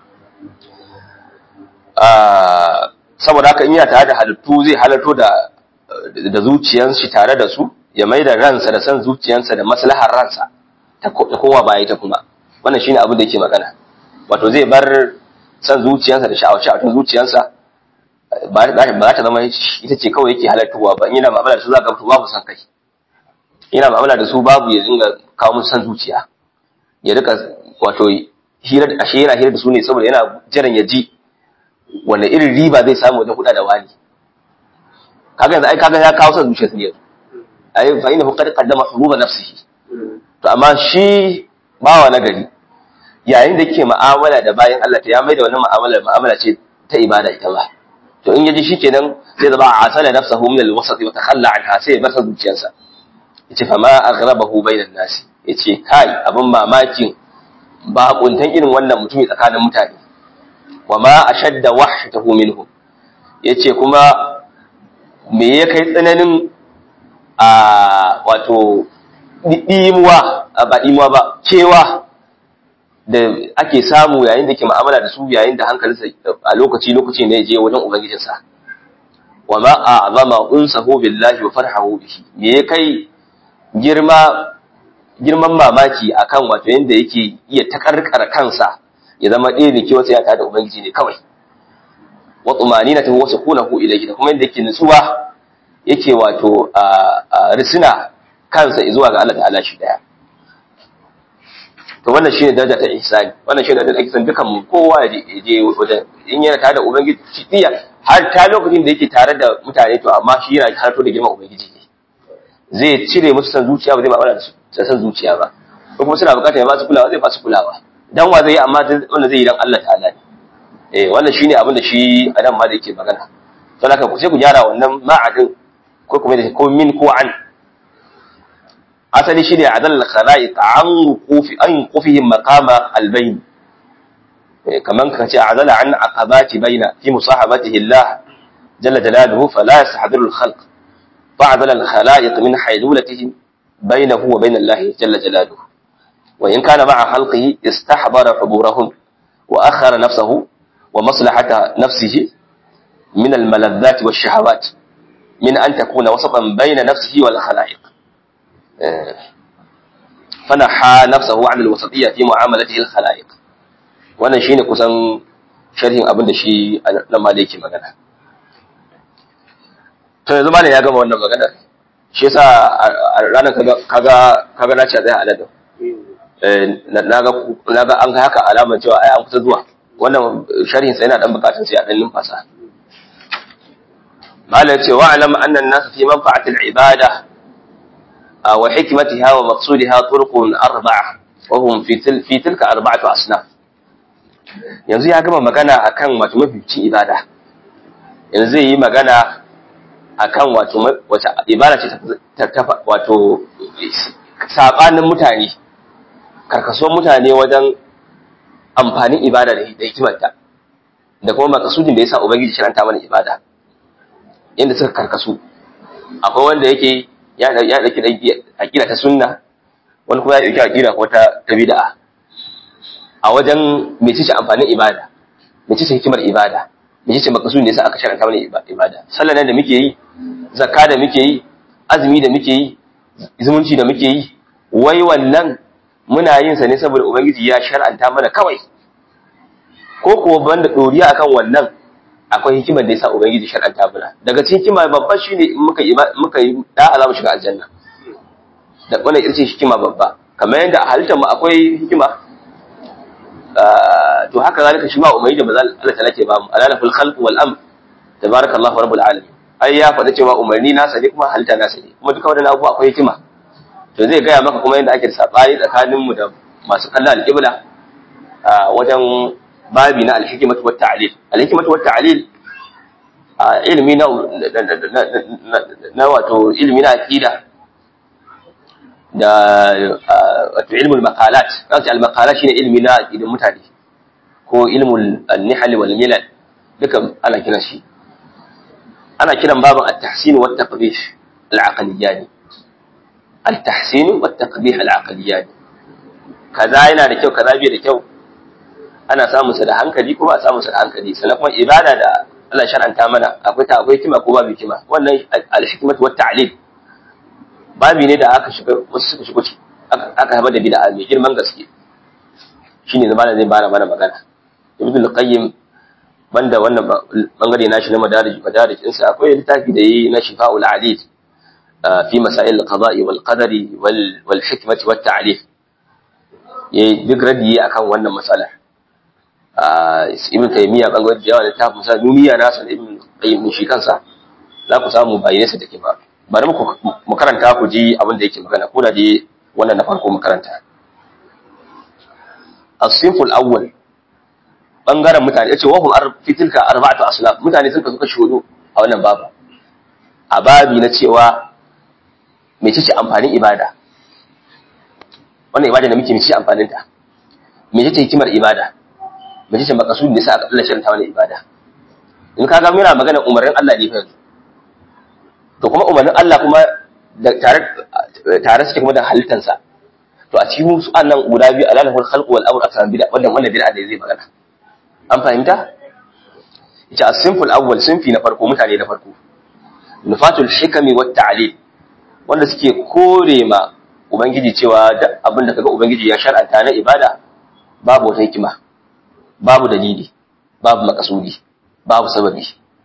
saboda haka in yana tare da halittu zai halarto da da zuciyarsa tare da su ya mai da ransa da san zuciyarsa da maslahar ransa ta kowa baya ta kuma wannan shine abin da yake magana wato zai bar san zuciyarsa da sha'awa-sha'awar zuciyarsa ba za ta zama ita ce kawai yake halartuwa ba in yana ma'amala da su za ka fito babu san kai yana ma'amala da su babu ya dinga kawo musu san zuciya ya rika wato hira ashe yana hira da su ne saboda yana jiran ya ji wanda irin riba zai samu wajen kuɗa da wani kaga yanzu ai kaga ya kawo san zuciya ne ai fa innahu qad qaddama hububa nafsihi to amma shi bawa na gari yayin da yake mu'amala da bayan Allah ta ya mai da wannan mu'amala mu'amala ce ta ibada ita ba to in yaji shikenan zai zama asala nafsuhu min al-wasat wa takhalla anha sai ya bar zuciyarsa yace fa ma aghrabahu bainan nas yace kai abin mamakin ba kuntan irin wannan mutumi tsakanin mutane wa ma ashadda wahshatahu minhum yace kuma me ya kai tsananin a wato dimuwa ba dimuwa ba cewa da ake samu yayin da ke mu'amala da su yayin da hankalinsa a lokaci lokaci ne je wajen ubangijinsa wa ma a'zama unsahu billahi wa farhahu bihi me ya kai girma girman mamaki akan wato yanda yake iya takarkar kansa ya zama ɗaya da ke wasu ya tada ubangiji ne kawai wa tumaninatu wa sukunahu ilayhi da kuma yanda yake nutsuwa yake wato risina kansa zuwa ga Allah ta'ala shi daya to wannan shine daraja ta ihsani wannan shine da ake san dukan mu kowa ya je wajen in yana tare da ubangiji shi tiya har ta lokacin da yake tare da mutane to amma shi yana harto da girman ubangiji ne zai cire musu san zuciya ba zai ma'amala da su san zuciya ba ko kuma suna bukatar ya ba su kulawa zai ba su kulawa dan wa zai yi amma wanda zai yi dan Allah ta'ala ne eh wannan shine abin da shi adam ma da yake magana to haka ku sai ku gyara wannan ma'adin ko kuma da ko min ko an asali shine adal khalaiq an qufi an qufihim maqama albayn kaman kace adala an aqabati bayna fi musahabatihi Allah jalla jalaluhu fala yastahdiru alkhalq fa'adala alkhalaiq min haydulatihi bainahu wa bain Allah jalla jalaluhu wa in kana ma'a khalqihi istahdara huburahum wa akhara nafsahu wa maslahata nafsihi min almaladhat wash-shahawat min an takuna wasatan bayna nafsihi wal khalaiq fanaha nafsahu an alwasatiyya fi mu'amalatihi alkhalaiq wannan shine kusan sharhin abin da shi nan maliki magana to yanzu malam ya gama wannan magana shi yasa ranar kaga kaga kaga na ci tsaya alada eh naga naga an ga haka alaman cewa ai an kusa zuwa wannan sharhin sa yana dan bukatun sai a dan limfasa malam ce wa alam anna an-nas fi manfa'ati al-ibada وحكمتها ومقصودها طرق أربعة وهم في تل في تلك أربعة أصناف yanzu ya gama magana akan wato mafificin ibada yanzu zai yi magana akan wato wace ibada ce ta wato sabanin mutane karkasuwan mutane wajen amfanin ibada da hikimarta da kuma makasudin da yasa ubangiji shiranta mana ibada yanda suka karkasu akwai wanda yake ya ya dauki aqida ta sunna wani kuma ya dauki aqida ko ta bid'a a wajen mecece amfanin ibada mecece hikimar ibada mecece makasudin da yasa aka sharanta mana ibada sallan da muke yi zakka da muke yi azumi da muke yi zumunci da muke yi wai wannan muna yin sa ne saboda ubangiji ya shar'anta mana kawai ko kuwa banda doriya akan wannan akwai hikimar da yasa ubangiji shar'anta mana daga cikin hikima babba shine in muka yi muka yi da za mu shiga aljanna da wannan ita ce hikima babba kamar yadda a halittar mu akwai hikima to haka zalika shi ma ubangiji ba Allah ta lake ba mu alala fil khalq wal amr tabarakallahu rabbul alamin ai ya faɗa cewa umarni nasa ne kuma halitta nasa ne kuma duka wadannan abubuwa akwai hikima to zai gaya maka kuma yadda ake sabani tsakanin mu da masu kallon al-qibla wajen babi na al-hikmatu wat ta'lil al-hikmatu wat ta'lil ilmi na na wato ilmi na aqida da wato ilmul maqalat kace al-maqalat shine ilmi na aqidan mutane ko ilmul an-nihl wal milal duka ana kiran shi ana kiran babin at-tahsin wa at-taqbih al-aqliyani at-tahsin wa at-taqbih al-aqliyani kaza yana da kyau kaza bai da kyau ana samun sa da hankali kuma a samun sa da hankali sannan kuma ibada da Allah shar'anta mana akwai ta akwai kima ko babu kima wannan al-hikmatu wa at-ta'lil babi ne da aka shiga wasu suka shigo aka haɓar da bid'a mai girman gaske shine zama da zai bana mana magana ibn al-qayyim banda wannan bangare nashi na madarij madarij insa akwai littafi da yi na shifa'ul alid fi masail al-qada'i wal qadari wal wal hikmati wat ta'lif yayi duk radiyi akan wannan matsalar ibn taymiya bangare da yawa littafin sa duniya nasa da ibn qayyim shi kansa za ku samu bayanai sa take ba bari mu karanta ku ji abin da yake magana ko da dai wannan na farko mu karanta as-sinful awwal bangaren mutane yace wa hum fi tilka arba'atu aslab mutane sun kasu kashi hudu a wannan babu a babi na cewa mecece amfanin ibada wannan ibada da muke mecece amfanin ta mecece hikimar ibada mecece makasudin da sa aka Allah shirta wannan ibada in kaga muna magana umarnin Allah ne fa to kuma umarnin Allah kuma da tare tare suke kuma da halittansa to a cikin su annan guda biyu alalahul khalq wal amr akan bid'a wannan wannan bid'a da zai magana an fahimta ita as-sinful awwal sinfi na farko mutane na farko nufatul hikami wat ta'lil wanda suke kore ma ubangiji cewa da abin da kaga ubangiji ya shar'anta na ibada babu wata hikima babu dalili babu makasudi babu sababi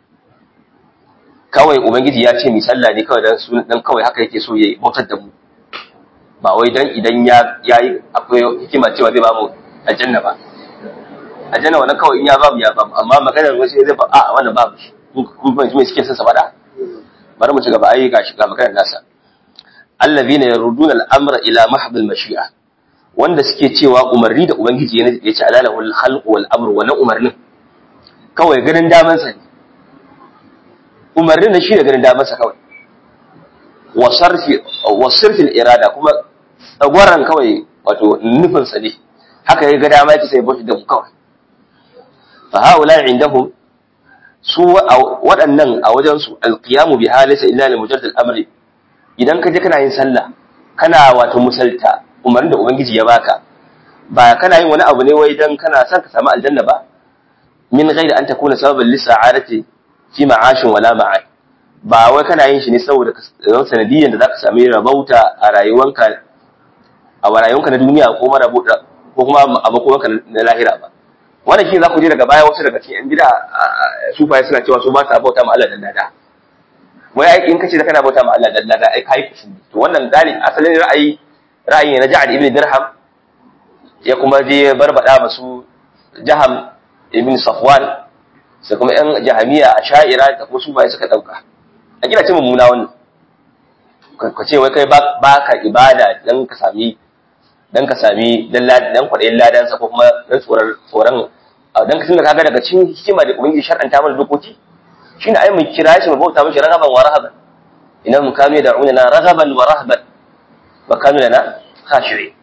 kawai ubangiji ya ce mi sallah ne kawai dan sunan dan kawai haka yake so yayi bautar da mu ba wai dan idan ya yayi akwai hikima cewa zai ba mu aljanna ba aljanna wannan kawai in ya ba mu ya ba mu amma maganar wasu zai ba a wannan babu kun fahimci me suke son sa fada bari mu ci gaba ai gashi ga maganar nasa allazina yaruduna al-amra ila mahd al-mashi'a wanda suke cewa umarni da ubangiji ya ce alalahul khalq wal amr wannan umarnin kawai ganin daman sa ne umarnin shi da ganin daman sa kawai wa sarfi wa sirfil irada kuma tsagwaran kawai wato nufin sa ne haka ya ga dama yake sai bashi da mu kawai fa haula indahum su waɗannan a wajen su alqiyamu bi halisa illa li mujarrad al-amri idan ka je kana yin sallah kana wato musalta umarnin da ubangiji ya baka ba kana yin wani abu ne wai dan kana son ka samu aljanna ba min ghairi an takuna sababan li sa'adati fi ma'ashin wala ma'ad ba wai kana yin shi ne saboda sanadiyyar da zaka sami rabauta a rayuwanka a rayuwanka na duniya ko mara rabauta ko kuma a makomanka na lahira ba wannan shi za ku je daga baya wasu daga cikin yan bid'a sufaye suna cewa su ba ta bauta ma Allah dan lada wai ai in kace da kana bauta ma Allah dan lada ai kai kushi to wannan dalil asalin ra'ayi ra'ayi na Ja'ad ibn Dirham ya kuma je barbada masu Jaham ibn Safwan sai kuma yan Jahamiya Ash'ira da kuma sufaye suka dauka a kira ce mummuna wannan ka ce wai kai ba ka ibada dan ka sami dan ka sami dan dan kwadayin ladan sa ko kuma dan tsoron tsoron dan ka tunda kaga daga cikin hikima da ubangiji shar'anta mana dokoki shine ai mun kira shi mu bauta mishi ragaban wa rahaban idan mun kame da unana ragaban wa rahaban wa kamilana khashi'i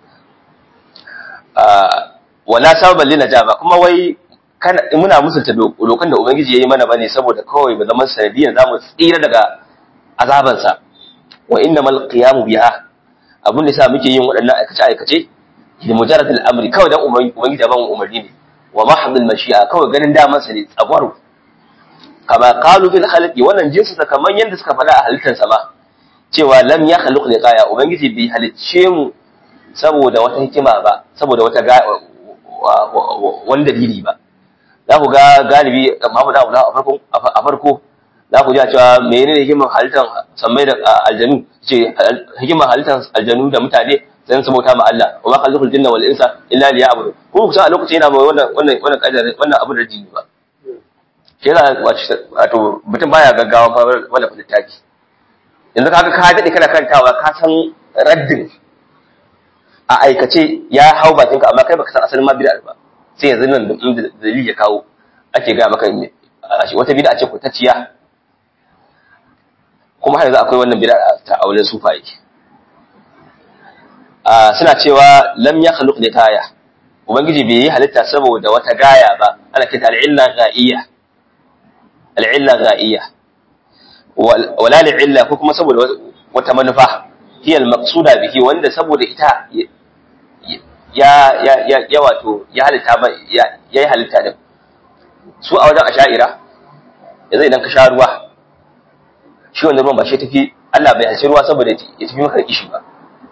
ah wala sababan lina jaba kuma wai kana muna musulta dokan da ubangiji yayi mana bane saboda kawai ba zaman sanadiyan zamu tsira daga azaban sa wa innamal qiyamu biha abun da yasa muke yin waɗannan aikace aikace da mujarradul amri kawai dan ubangiji ba mu umarni ne wa mahdhul mashi'a kawai ganin daman sa ne tsagwaro kama qalu bil khalqi wannan jinsu ta kaman yanda suka faɗa a halittar sa ba cewa lam yakhluq liqaya ubangiji bai halicce mu saboda wata hikima ba saboda wata wani dalili ba za ku ga galibi Muhammad Abu a farko a farko za ku ji cewa menene hikimar halittar sammai da aljanu ce hikimar halittar aljanu da mutane sai su bauta ma Allah wa ma khalaqul jinna wal insa illa liya'budun ko ku san a lokacin yana mai wannan wannan wannan kaidar wannan abin da jini ba shi yana wato mutum baya gaggawa fa wala littafi yanzu kaga ka dade kana kantawa ka san raddin a aikace ya hau bakin ka amma kai baka san asalin ma bid'a ba sai yanzu nan da dalili ya kawo ake ga maka wata bid'a ce ko ta ciya kuma har yanzu akwai wannan bid'a ta aulen sufaye a suna cewa lam yakhluq li gaya ubangiji bai yi halitta saboda wata gaya ba ana kita al-illa ghaiya al-illa ghaiya wala li'illa ko kuma saboda wata manufa hiya al-maqsuda bihi wanda saboda ita ya ya ya ya wato ya halitta ba ya yi halitta din su a wajen asha'ira yanzu idan ka sha ruwa shi wannan ruwan ba shi tafi Allah bai halicci ruwa saboda ya tafi maka kishi ba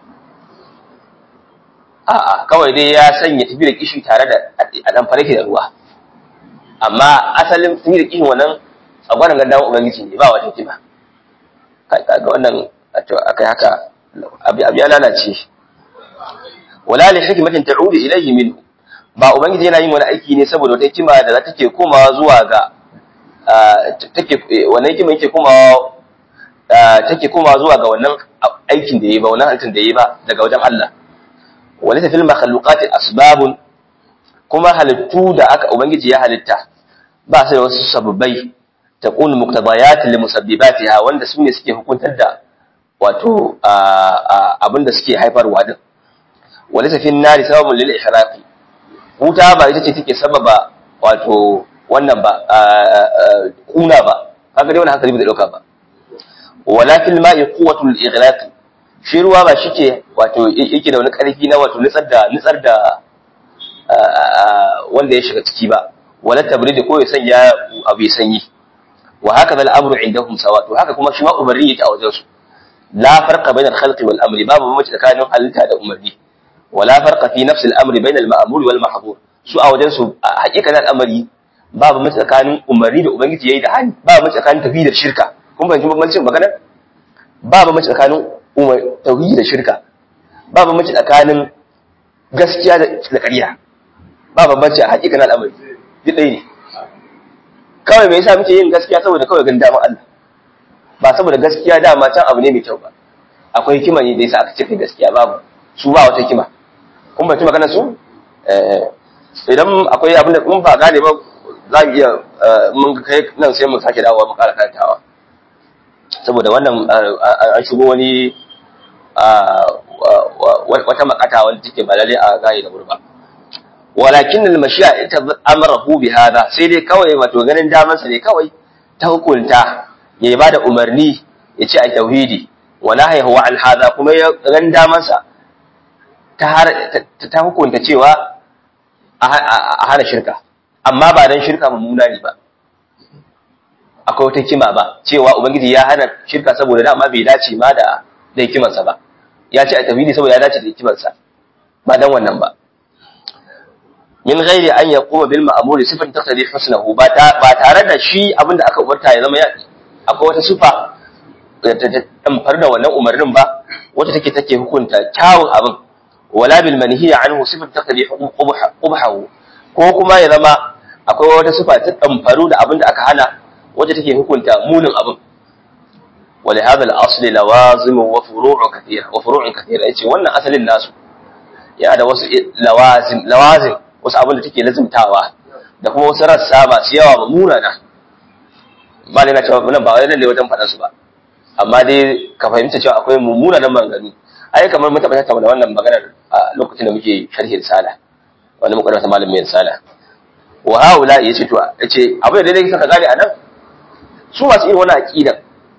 a'a kawai dai ya sanya tafi da kishi tare da a dan farke da ruwa amma asalin tafi da kishin wannan tsagwaron gandan ubangiji ne ba wata kima kai kaga wannan to akai haka abi abi ya lalace wala li hikmatin ta'udu ilayhi minhu ba ubangiji yana yin wani aiki ne saboda wata hikima da za take komawa zuwa ga take wannan hikima yake komawa take komawa zuwa ga wannan aikin da yayi ba wannan halittar da yayi ba daga wajen Allah walisa fil makhluqati asbabun kuma halittu da aka ubangiji ya halitta ba su da wasu sababbai taqul muqtadayat li musabbibatiha wanda su ne suke hukuntar da wato abinda suke haifarwa din walisa fil nari sababun lil ihraqi wuta ba ita ce take sababa wato wannan ba kuna ba kaga dai wannan hankali bai dauka ba wala fil ma'i quwwatul ighraqi shi ruwa ba shi ke wato yake da wani ƙarfi na wato nutsar da nutsar da wanda ya shiga ciki ba wala tabridi ko ya sanya abu ya sanyi wa haka zal amru indahum sawa to haka kuma shi ma umarni yake a wajen su la farqa bainal khalqi wal amri babu bambanci tsakanin halitta da umarni wala farqa fi nafsi al amri bainal ma'mur wal mahdhur su a wajen su hakikanin al'amari babu bambanci tsakanin umarni da ubangiji yayi da hani babu bambanci tsakanin tafi da shirka kun ban ji bambancin magana babu bambanci tsakanin tauhidi da shirka ba bambanci tsakanin gaskiya da ƙarya ba bambanci a hakikan al'amari duk ɗaya ne kawai me yasa muke yin gaskiya saboda kawai ganin dama Allah ba saboda gaskiya dama can abu ne mai kyau ba akwai hikima ne da yasa aka ce gaskiya babu su ba wata hikima kun ba ci magana su idan akwai abin da kun ba gane ba za mu iya mun kai nan sai mu sake dawowa mu ƙara karantawa saboda wannan an shigo wani wata makata wanda take ba lalle a gane da burba walakin al-mashi'a ita amrahu bi hada sai dai kawai wato ganin daman sa ne kawai ta hukunta yayi bada umarni ya ce a tauhidi wa nahyahu an hada kuma ya ganin daman sa ta ta hukunta cewa a hana shirka amma ba dan shirka mummuna ne ba akwai wata kima ba cewa ubangiji ya hana shirka saboda dama bai dace ma da da hikimarsa ba ya ce a tauhidi saboda ya dace da hikimarsa ba dan wannan ba min ghairi an yaquma bil ma'muri sifatan taqtadi husnahu ba ba tare da shi abinda aka umarta ya zama ya akwai wata sifa da ta tamfar da wannan umarnin ba wata take take hukunta kyawun abin wala bil manhiya anhu sifatan taqtadi qubhahu ko kuma ya zama akwai wata sifa ta tamfaru da abinda aka hana wata take hukunta munin abin ولهذا الاصل لوازم وفروع كثيره وفروع كثيره yace wannan asalin nasu ya da wasu lawazim lawazim wasu abin da take lazimtawa da kuma wasu rassa masu yawa mamuna na ba ne na cewa nan ba wai lalle wajen faɗa su ba amma dai ka fahimta cewa akwai mummuna nan maganganu ai kamar mun tabbata da wannan maganar a lokacin da muke sharhi risala wani mukaddama malamin risala wa haula yace to yace abin da dai saka gane anan su masu irin wannan aqidan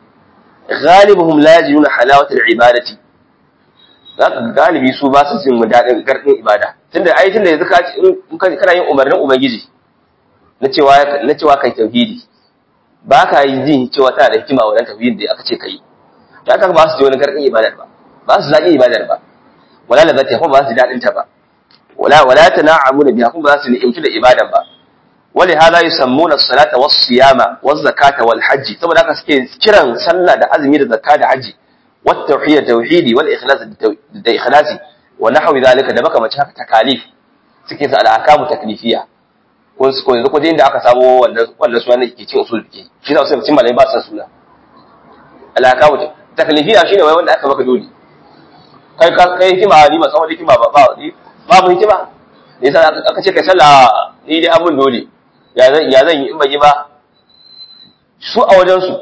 غالبهم لا يجدون حلاوه العباده zaka galibi su ba su jin dadin gardin ibada tunda ai tunda yanzu ka in kana yin umarnin ubangiji na cewa na cewa kai tauhidi ba ka yi jin cewa tana da hikima wannan tauhidi da aka ce kai to aka ba su ji wani gardin ibadar ba ba su zaki ibadar ba wala la zata kuma ba su dadin ta ba wala wala tana'amu biha kuma ba su ni'imtu da ibadar ba ولهذا يسمون الصلاه والصيام والزكاه والحج saboda haka suke kiran sallah da azumi da zakka da haji wat tauhid tauhidi wal ikhlas da ikhlasi wa nahwi zalika da baka mace haka takalif suke sa al-ahkamu taklifiyya ko su ko yanzu ko inda aka samu wannan wannan sunan yake cin usul fiqh shi da usul malai ba san suna al-ahkamu taklifiyya shine wai wanda aka maka dole kai kai hikima ni ba san wani hikima ba ba babu hikima ne sai aka ce kai sallah ni dai abun dole ya zan yi in baji ba su a wajensu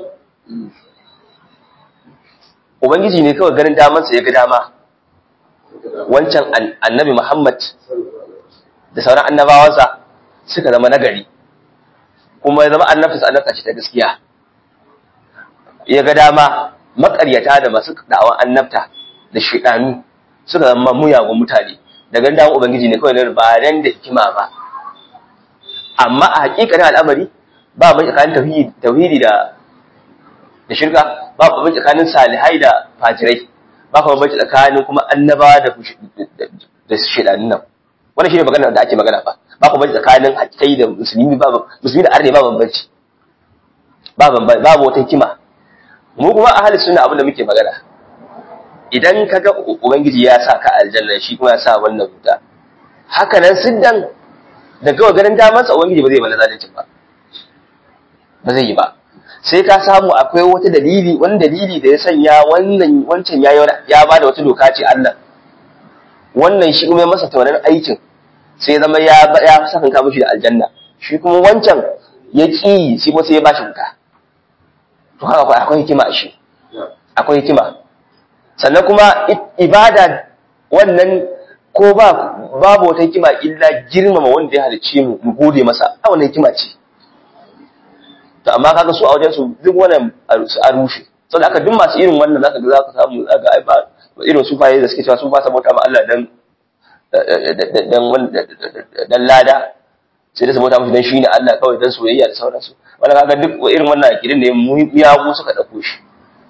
ubangiji ne kawai ganin damansa ya ga dama wancan annabi Muhammad da sauran annabawansa suka zama nagari kuma ya zama annabta annabta ce ta gaskiya ya ga dama makaryata da masu da'awan annabta da shedanu suka zama muyagun mutane daga dan ubangiji ne kawai ba dan da hikima ba amma a hakikanin al'amari ba ban tsakanin tauhidi tauhidi da da shirka ba ban tsakanin salihai da fajirai ba kuma ban tsakanin kuma annaba da da shedanun nan wannan shine magana da ake magana ba ba kuma ban tsakanin hakikai da musulmi ba musulmi da arne ba bambanci ba bambanci babu wata hikima mu kuma ahli sunna abin da muke magana idan kaga ubangiji ya sa ka aljanna shi kuma ya sa wannan wuta haka nan siddan da kawai ganin damansa ubangiji ba zai mana zalincin ba ba zai yi ba sai ka samu akwai wata dalili wani dalili da ya sanya wannan wancan ya ya bada wata doka ce Allah wannan shi kuma ya masa tawanan aikin sai ya zama ya ya saka ka mishi da aljanna shi kuma wancan ya ki shi kuma sai ya bashi wuta to haka akwai hikima a shi akwai hikima sannan kuma ibada wannan ko ba babu wata hikima illa girmama wanda ya halicce mu mu gode masa a wannan hikima ce to amma kaga su a wajen su duk wannan a rushe saboda aka duk masu irin wannan zaka ga zaka samu zaka ai ba irin su faye da suke cewa su ba sabota ma Allah dan dan dan lada sai da sabota mushi dan shine Allah kawai dan soyayya da sauransu wannan kaga duk irin wannan akidin ne mu yago suka dauko shi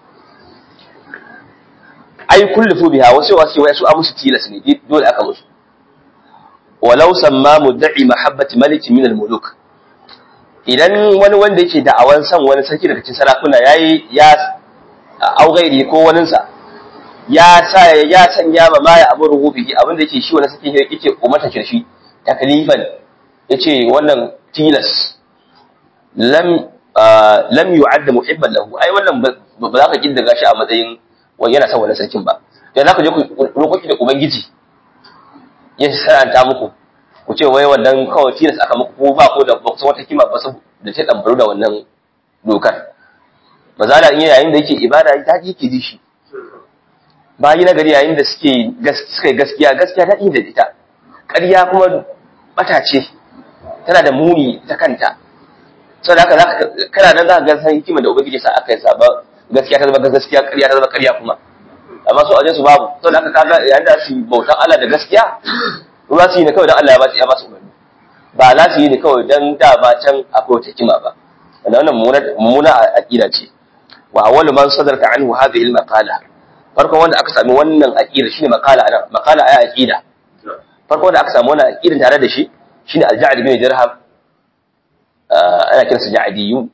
ai kullu biha wasu wasu wai su a musu tilas ne dole aka musu walau samma mudda'i mahabbati malikin min al-muluk idan wani wanda yake da'awan san wani sarki daga cikin sarakuna yayi ya augairi ko wanin sa ya sa ya sanya ma maya abu rububihi abinda yake shi wani sarki yake ummata kirshi taklifan yace wannan tilas lam lam yu'add muhibban lahu ai wannan ba za ka kiddaga shi a matsayin wai yana son wani sarkin ba dan za ku je ku roƙoki da ubangiji ya saranta muku ku ce wai wannan kawai tilas aka muku ko ba ko da ba wata kima ba da ta dambaru da wannan dokar ba za da yayin da yake ibada ta ji ki ji shi ba yi nagari yayin da suke suka gaskiya gaskiya ta da ita ƙarya kuma bata ce tana da muni ta kanta saboda haka zaka kana nan zaka ga san hikima da ubangiji sa aka yi saba gaskiya ta zama gaskiya ƙarya ta zama ƙarya kuma amma su aje su babu saboda haka kaga yayin da su bautan Allah da gaskiya ruwa su yi ne kawai dan Allah ya ba su ya ba su umarni ba za su yi ne kawai dan da ba can akwai wata hikima ba wannan mummuna aqida ce wa awwalu man sadarka anhu hadhihi al-maqala farko wanda aka sami wannan aqida shine maqala ana maqala ay aqida farko wanda aka sami wannan aqidin tare da shi shine al-Ja'd bin Dirham ana kiransa Ja'diyyu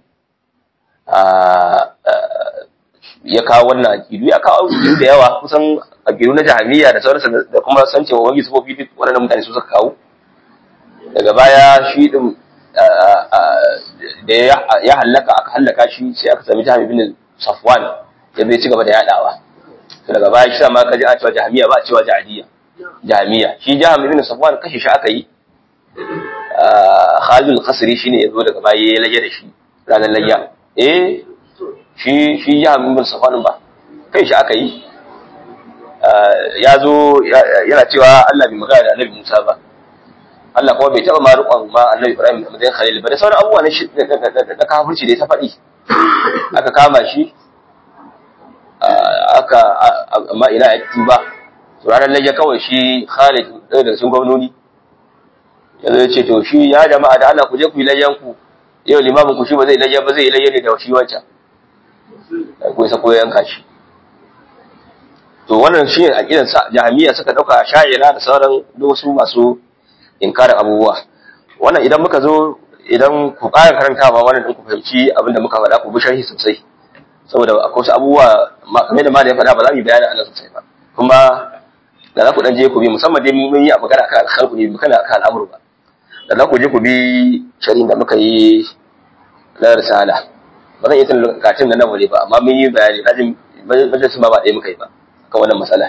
ya kawo wannan aqidu ya kawo aqidu da yawa kusan aqidu na Jahmiyya da sauransu da kuma san cewa wani sufofi duk wannan mutane su suka kawo daga baya shi din da ya halaka aka halaka shi sai aka sami Jahm ibn Safwan ya bai ci gaba da yadawa daga baya shi ma kaji a cewa Jahmiyya ba a cewa Ja'diyya Jahmiyya shi Jahm ibn Safwan kashe shi aka yi Khalid al-Qasri shine yazo daga baya ya lage da shi ranar layya eh shi shi Jahm ibn Safwan ba kai shi aka yi ya zo yana cewa Allah bai magana da Annabi Musa ba Allah kuma bai taba ma rukun ma Annabi Ibrahim da Madan Khalil ba da sauran abubuwa na da kafirci da ta faɗi aka kama shi aka amma ina ya tuba ranar layya kawai shi Khalid da sun gwamnoni yanzu ya ce to shi ya jama'a da Allah ku je ku yi layyan ku yau limamin ku shi ba zai layya ba zai layya ne da shi wancan ko sai ko yanka shi to wannan shi aqidan sa Jahmiyya suka dauka sha'ira da sauran wasu masu inkarin abubuwa wannan idan muka zo idan ku ƙara karantawa wannan din ku fahimci abinda muka faɗa ku bi sharhi sosai saboda akwai wasu abubuwa kamar da malai ya faɗa ba za mu yi bayani a nan sosai ba kuma da za ku dan je ku bi musamman dai mun yi magana akan al-khalqu ne magana akan al-amru ba da za ku je ku bi sharhin da muka yi na risala ba zan yi tun katin da nan wale ba amma mun yi bayani rajin majalisun ba ba ɗaya muka yi ba kan wannan matsala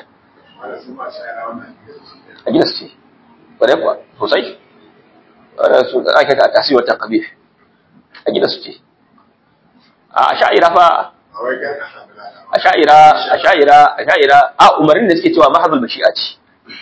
a gina su ce wadai kuwa sosai su ake ta tasiri wata kabi a gina su ce a sha'ira fa a sha'ira a sha'ira a sha'ira a umarin da suke cewa mahazul bashi'a ce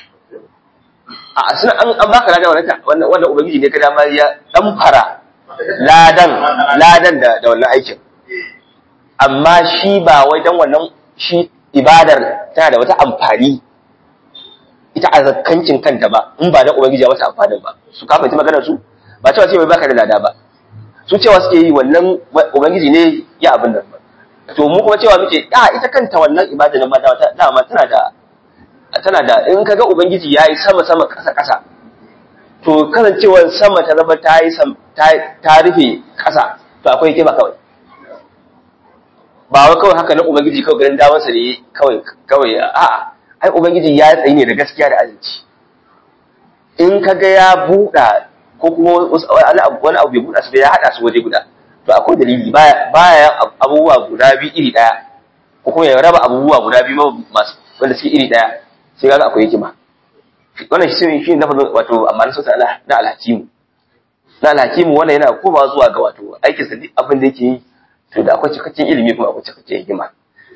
a suna an baka ladan wannan wannan ubangiji ne ka dama ya dan fara ladan ladan da da wannan aikin amma shi ba wai dan wannan shi ibadar tana da wata amfani ita a zakkancin kanta ba in ba dan ubangiji ya mata amfanin ba su ka fahimci maganar su ba cewa ce bai baka da lada ba su cewa suke yi wannan ubangiji ne ya abin nan ba to mu kuma cewa muke a ita kanta wannan ibada nan ma dama tana da tana da in kaga ubangiji yayi sama sama kasa kasa to kasancewar sama ta zama ta yi ta rufe kasa to akwai hikima kawai ba wai kawai haka na ubangiji kawai ganin damansa ne kawai kawai a'a ai ubangiji ya tsayi ne da gaskiya da adalci in kaga ya buɗa ko kuma wani abu bai buɗa su da ya haɗa su waje guda to akwai dalili baya abubuwa guda biyu iri ɗaya ko kuma ya raba abubuwa guda biyu masu wanda suke iri ɗaya sai kaga akwai hikima wannan shi shi na wato amma na sauta na alhakimu na alhakimu wannan yana koma zuwa ga wato aikin sa abin da yake yi to da akwai cikakken ilimi kuma akwai cikakken hikima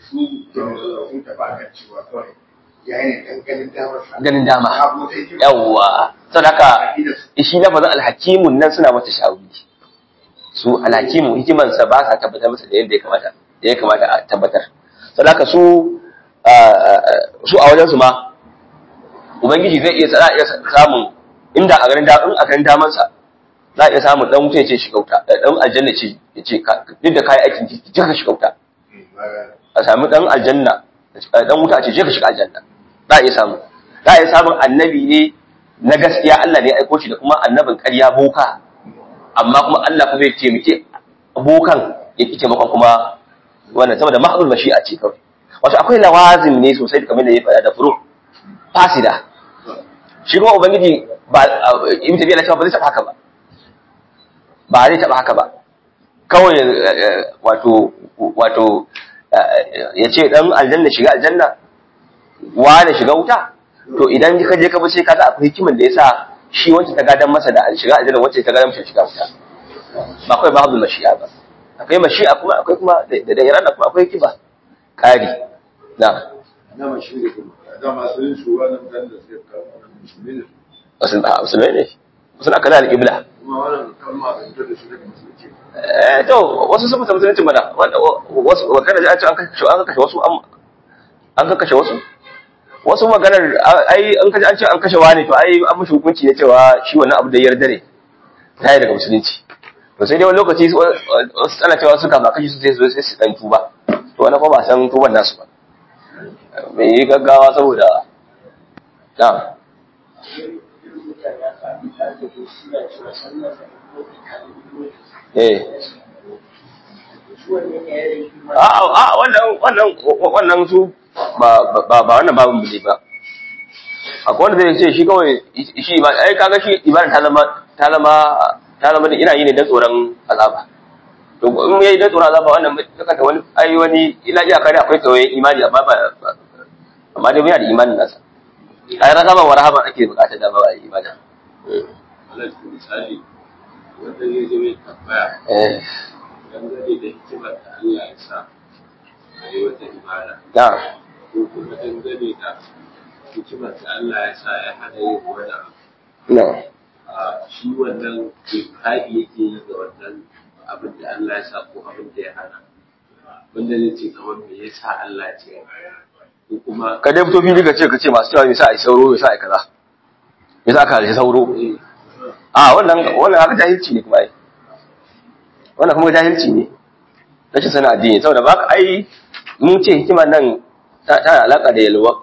ganin dama yawwa sadaka shi lafazin alhakimun nan suna mata shawuli su alhakimu hikimansa ba sa tabbatar masa da yadda ya kamata da ya kamata a tabbatar sadaka su su a wajen su ma ubangiji zai iya za iya samun inda a garin da in a garin daman sa za iya samun dan wuta ya ce shi kauta dan aljanna ce ya ce duk da kai aikin ki je ka shi kauta a samu dan aljanna dan wuta ce je ka shiga aljanna za iya samu za iya samun annabi ne na gaskiya Allah ne ya aiko shi da kuma annabin ƙarya boka amma kuma Allah kuma ya taimake bokan ya ki taimakon kuma wannan saboda mahdul mashi'a ce kawai wato akwai lawazim ne sosai kamar da ya faɗa da furu fasida shi kuma ubangiji ba in tabiya na cewa ba zai taɓa haka ba ba zai taɓa haka ba kawai wato wato ya ce dan aljanna shiga aljanna wane shiga wuta to idan ka je ka bi sai ka ga akwai hikiman da yasa shi wacce ta gadan masa da shiga aljanna wacce ta gadan masa shiga wuta ba kai ba habdul mashi'a ba akwai mashi'a kuma akwai kuma da da yarana kuma akwai kiba kari na na mashi'a kuma da masu shugaban dan da suke kawo musulmi wasu ba musulmai ne wasu aka da alƙibla kuma wannan kalma da da shi da musulunci eh to wasu sun musulunci musulunci mana wasu wakana ji an ce an kashe an kashe wasu an kashe wasu wasu maganar ai an kaji an ce an kashe wani to ai an mushi hukunci ne cewa shi wannan abu da yarda ne ta yi daga musulunci to sai dai wani lokaci wasu tsana cewa suka ba kashi su sai su sai su dan tuba to wani kuma ba san tuban nasu ba mai yi gaggawa saboda na eh a wannan wannan wannan su ba ba ba wannan babin bile ba akwai wanda zai ce shi kawai shi ba ai kaga shi ibada ta zama ta zama ta zama ina yi ne dan tsoron azaba to in yayi dan tsoron azaba wannan kaka wani ai wani ila iya kare akwai tsawaye imani amma ba amma dai yana da imanin nasa ai rahama wa rahama ake bukata da ba imani alal misali wanda zai je mai tambaya eh dangane da hikimar da Allah ya sa a yi wata ibada da ko kuma dangane da hikimar da Allah ya sa ya hana yin wani abu no a shi wannan jihadi yake yi ga wannan abin da Allah ya sa ko abin da ya hana wanda zai ce kamar me yasa Allah ya ce ko kuma ka dai fito fili ka ce ka ce masu cewa me yasa ai sauro me yasa ai kaza me yasa aka halice sauro a wannan wannan haka jahilci ne kuma ai wannan kuma jahilci ne rashin sanin addini saboda ba ka ai mun ce hikima nan ta da alaka da yalwa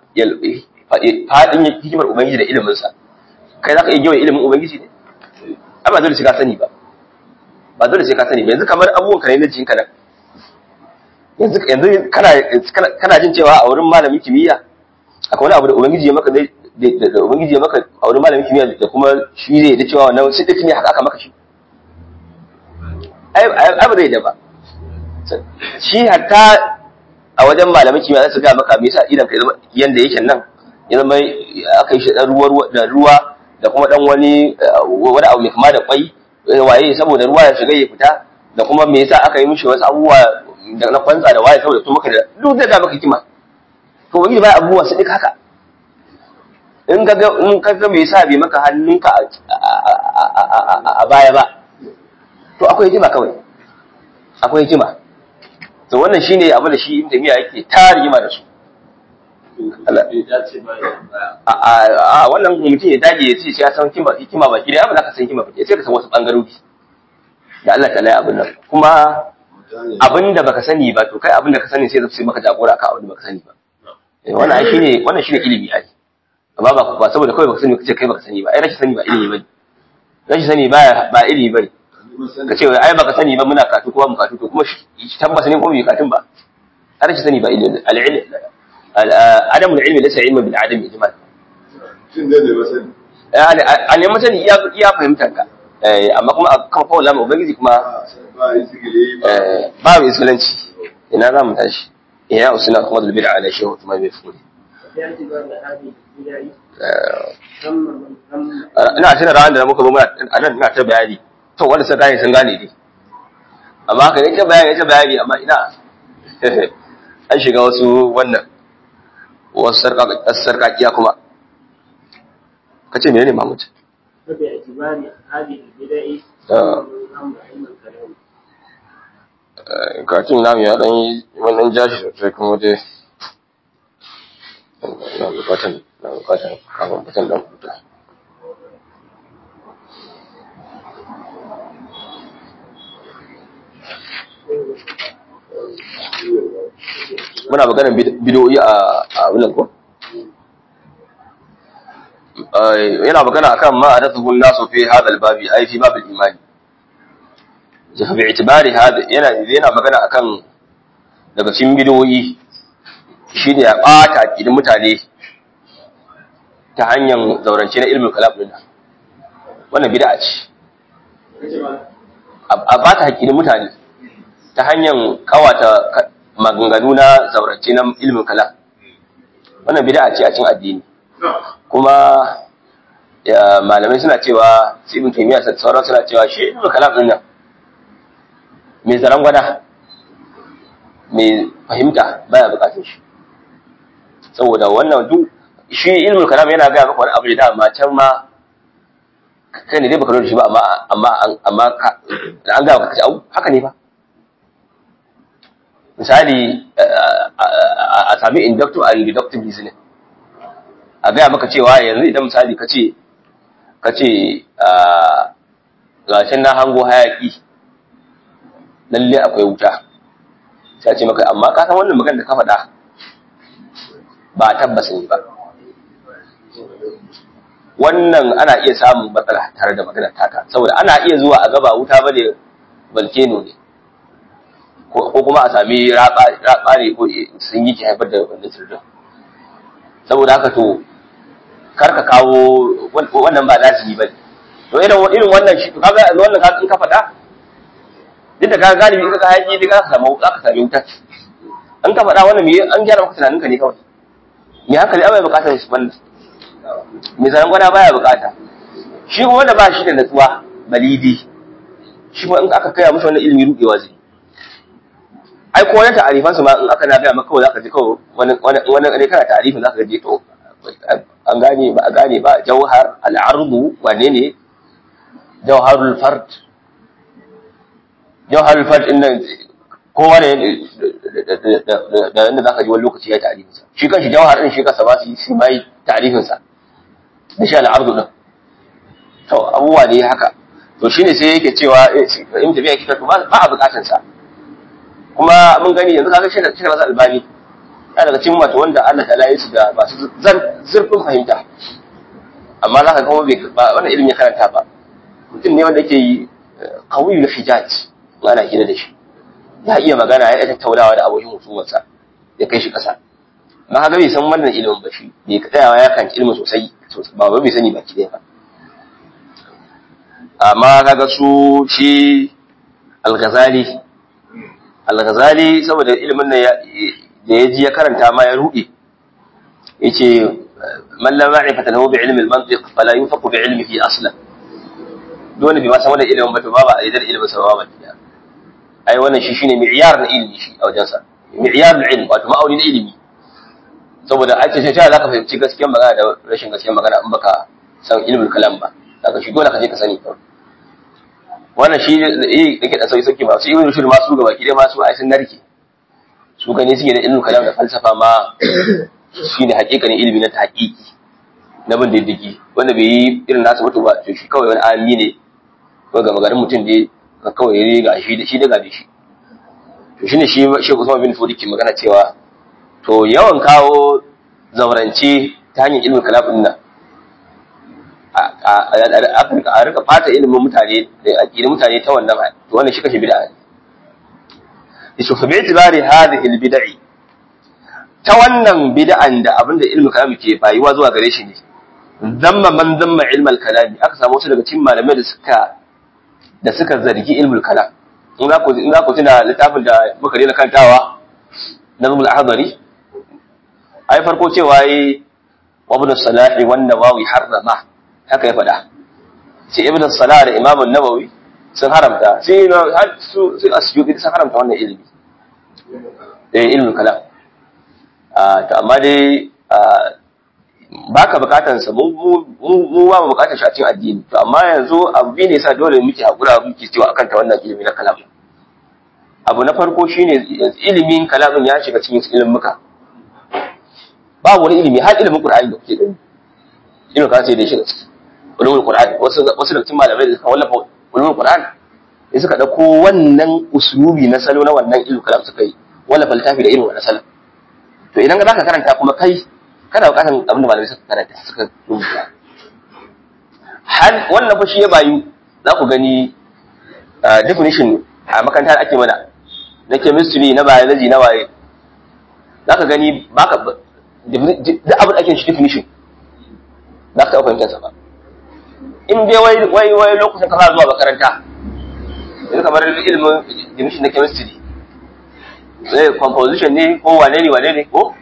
fadin hikimar ubangiji da ilimin sa kai zaka iya gewa ilimin ubangiji ne ai ba dole sai ka sani ba ba dole sai ka sani ba yanzu kamar abubuwan ka ne na jinka nan yanzu yanzu kana kana jin cewa a wurin malamin kimiyya akwai wani abu da ubangiji ya maka da ubangiji ya maka a wurin malamin kimiyya da kuma shi zai da cewa wannan sai duk ne haka aka maka shi ai ai ba zai da ba shi hatta a wajen malamin kimiyya za su ga maka me yasa idan ka zama yanda yake nan ya zama aka yi shi dan ruwa da ruwa da kuma dan wani wani abu mai kama da kwai waye saboda ruwa ya shiga ya fita da kuma me yasa aka yi mishi wasu abubuwa da na kwantsa da waye saboda to maka da duk da ga maka hikima to wani ba abubuwa su duka haka in ka ga in ka ga me yasa bai maka hannunka a baya ba to akwai hikima kawai akwai hikima to wannan shine abu da shi Ibn Taymiyyah yake tarjima da su a wannan mutum ya dage ya ce ya san kima kima baki da abin da ka san kima baki sai ka san wasu bangarori da Allah ta'ala abin nan kuma abin da baka sani ba to kai abin da ka sani sai zai maka jagora ka abin da baka sani ba wannan shine wannan shine ilimi ai amma ba ba saboda kai baka sani kace kai baka sani ba ai rashin sani ba ilimi bane rashin sani ba ba ilimi bane ka ce ai baka sani ba muna katu kuma mu katu to kuma tabbas ne ko mu katun ba rashin sani ba ilimi al-ilm عدم العلم ليس علما بالعدم اجمالا shin da ne masani yani an yi masani iya iya fahimtar ka eh amma kuma kan fa wallahi ubangiji kuma ba izgili ba ba mu islanci ina za mu tashi ya usna kuma da bid'a ala shehu kuma bai fudi ina tana ran da muka zo muna anan ina ta bayani to wanda sai gane sun gane dai amma ka ne ta bayani ta bayani amma ina an shiga wasu wannan wasu sarƙaƙiya kuma ka ce mene ne mamuci? katin namu ya ɗan yi wannan jashi sosai kuma dai na bukatan na bukatan kafin batan ɗan huta muna maganar bidiyoyi a wannan ko yana magana akan ma adathu an-nasu fi hadha al-babi ay fi bab al-iman jaha bi itibari hada yana yana magana akan daga cikin bidiyoyi shine ya bata idan mutane ta hanyar zaurance na ilmin kalam din wannan bid'a ce a bata hakkin mutane ta hanyar kawata maganganu na zaurance na ilimin kalam wannan bid'a ce a cikin addini kuma malamai suna cewa Ibn Taymiyyah sauran suna cewa shi ilimin kalam din nan mai zaran gwada mai fahimta baya bukatun shi saboda wannan duk shi ilimin kalam yana ga maka wani abu da dama can ma kai ne dai baka lura da shi ba amma amma amma da an ga maka kace au haka ne fa misali a sami inductive and deductive reasoning a gaya maka cewa yanzu idan misali ka ce ka ce gashin na hango hayaki lalle akwai wuta sai ce maka amma ka san wannan magana da ka faɗa ba tabbas ne ba wannan ana iya samun matsala tare da magana taka saboda ana iya zuwa a gaba wuta bane volcano ne ko kuma a sami raɓa ne ko sun yi ki haifar da wannan sirrin saboda haka to karka kawo wannan ba lazimi ba to irin irin wannan shi kaga wannan ka in ka faɗa duk da kaga galibi in ka hayaki duk ka samu ka sami wuta in ka faɗa wannan me an gyara maka tunaninka ne kawai me haka ne abai bukatar shi ban me zan gwana baya bukata shi kuma wanda ba shi da natsuwa balidi shi kuma in aka kai musu wannan ilimi rubewa zai ai ko wannan ta'arifan su ma in aka na ga maka kawai zaka ji kawai wani wani ne kana ta'arifin zaka ji to an gane ba a gane ba jawhar al-ardu wane ne jawharul fard jawharul fard din nan kowa ne da yanda zaka ji wani lokaci ya ta'arifin sa shi kanshi jawhar din shi kansa ba su yi mai ta'arifin sa da shi al-ardu din to abubuwa ne haka to shine sai yake cewa in tafiya kika to ba a bukatun sa kuma mun gani yanzu kaga shi da shi da albani ya daga cikin wato wanda Allah ta laye su da masu zurfin fahimta amma za ka kuma ba wannan ilimin ya karanta ba mutum ne wanda yake yi qawiy na hijaj ana hira da shi ya iya magana ya tattaunawa da abokin husumarsa ya kai shi kasa amma kaga bai san wannan ilimin ba shi bai tsayawa ya kan ilimin sosai ba ba bai sani ba ki ba amma kaga su shi al-Ghazali al-Ghazali saboda ilimin nan da ya ji ya karanta ma ya rude yace man la ma'rifata lahu bi ilmi al-mantiq fala yunfaqu bi ilmihi aslan dole bi ma san wannan ilimin ba to ba ba idan ilimin sa ba ba ai wannan shi shine mi'yar na ilimi shi a wajen sa mi'yar al-ilm wato ma'auni na ilimi saboda ake ce ta zaka fahimci gaskiyar magana da rashin gaskiyar magana in baka san ilmul kalam ba zaka shi dole ka je ka sani kawai wannan shi eh dake da sauki sauki ba su ibn rushd ma su gaba ki dai ma su ai sun narke su gane suke da ilmin kalam da falsafa ma shine hakikanin ilimi na tahqiqi na bin diddigi wanda bai yi irin nasu mutu ba to shi kawai wani ami ne ko ga magarin mutum da kawai ya riga shi da shi daga da shi to shine shi Sheikh Usman bin Fodi ke magana cewa to yawan kawo zaurance ta hanyar ilmin kalam din nan a rika fata ilimin mutane da aƙidin mutane ta wannan to wannan shi kashe bid'a ne yace fa bi'tibari hadhihi albid'i ta wannan bid'an da abinda ilmin kalam ke bayuwa zuwa gare shi ne zamma man zamma ilmal kalam aka samu wasu daga cikin malamai da suka da suka zargi ilmul kalam in za ku in za ku tuna littafin da muka rena kantawa nazmul ahdari ai farko cewa yi wa ibn salah wa an-nawawi harrama haka ya faɗa sai ibn salah da imam an-nawawi sun haramta sai har su sai asyuti sun haramta wannan ilimi eh ilmul kalam ah to amma dai baka bukatan sa mu mu ba mu bukatar shi a cikin addini to amma yanzu abu ne yasa dole muke hakura muke cewa akan ta wannan ilimi na kalam abu na farko shine ilimin kalamin ya shiga cikin ilimin muka babu wani ilimi har ilimin qur'ani da kuke gani ilimin ka sai da shi ulumul qur'ani wasu wasu daga cikin malamai da suka wallafa ulumul qur'ani sai suka dauko wannan uslubi na salo na wannan ilimin kalam suka yi wallafa littafi da irin wannan salo to idan ka zaka karanta kuma kai kana bukatar abin da malamai suka karanta suka rubuta har wannan fa shi ya bayu za ku gani definition a makarantar ake mana na chemistry na biology na waye za ka gani baka da abin ake shi definition za ka taɓa fahimtar sa ba in dai wai wai wai lokacin ka fara zuwa makaranta yanzu kamar ilimin definition na chemistry sai composition ne ko wane ne wane ne ko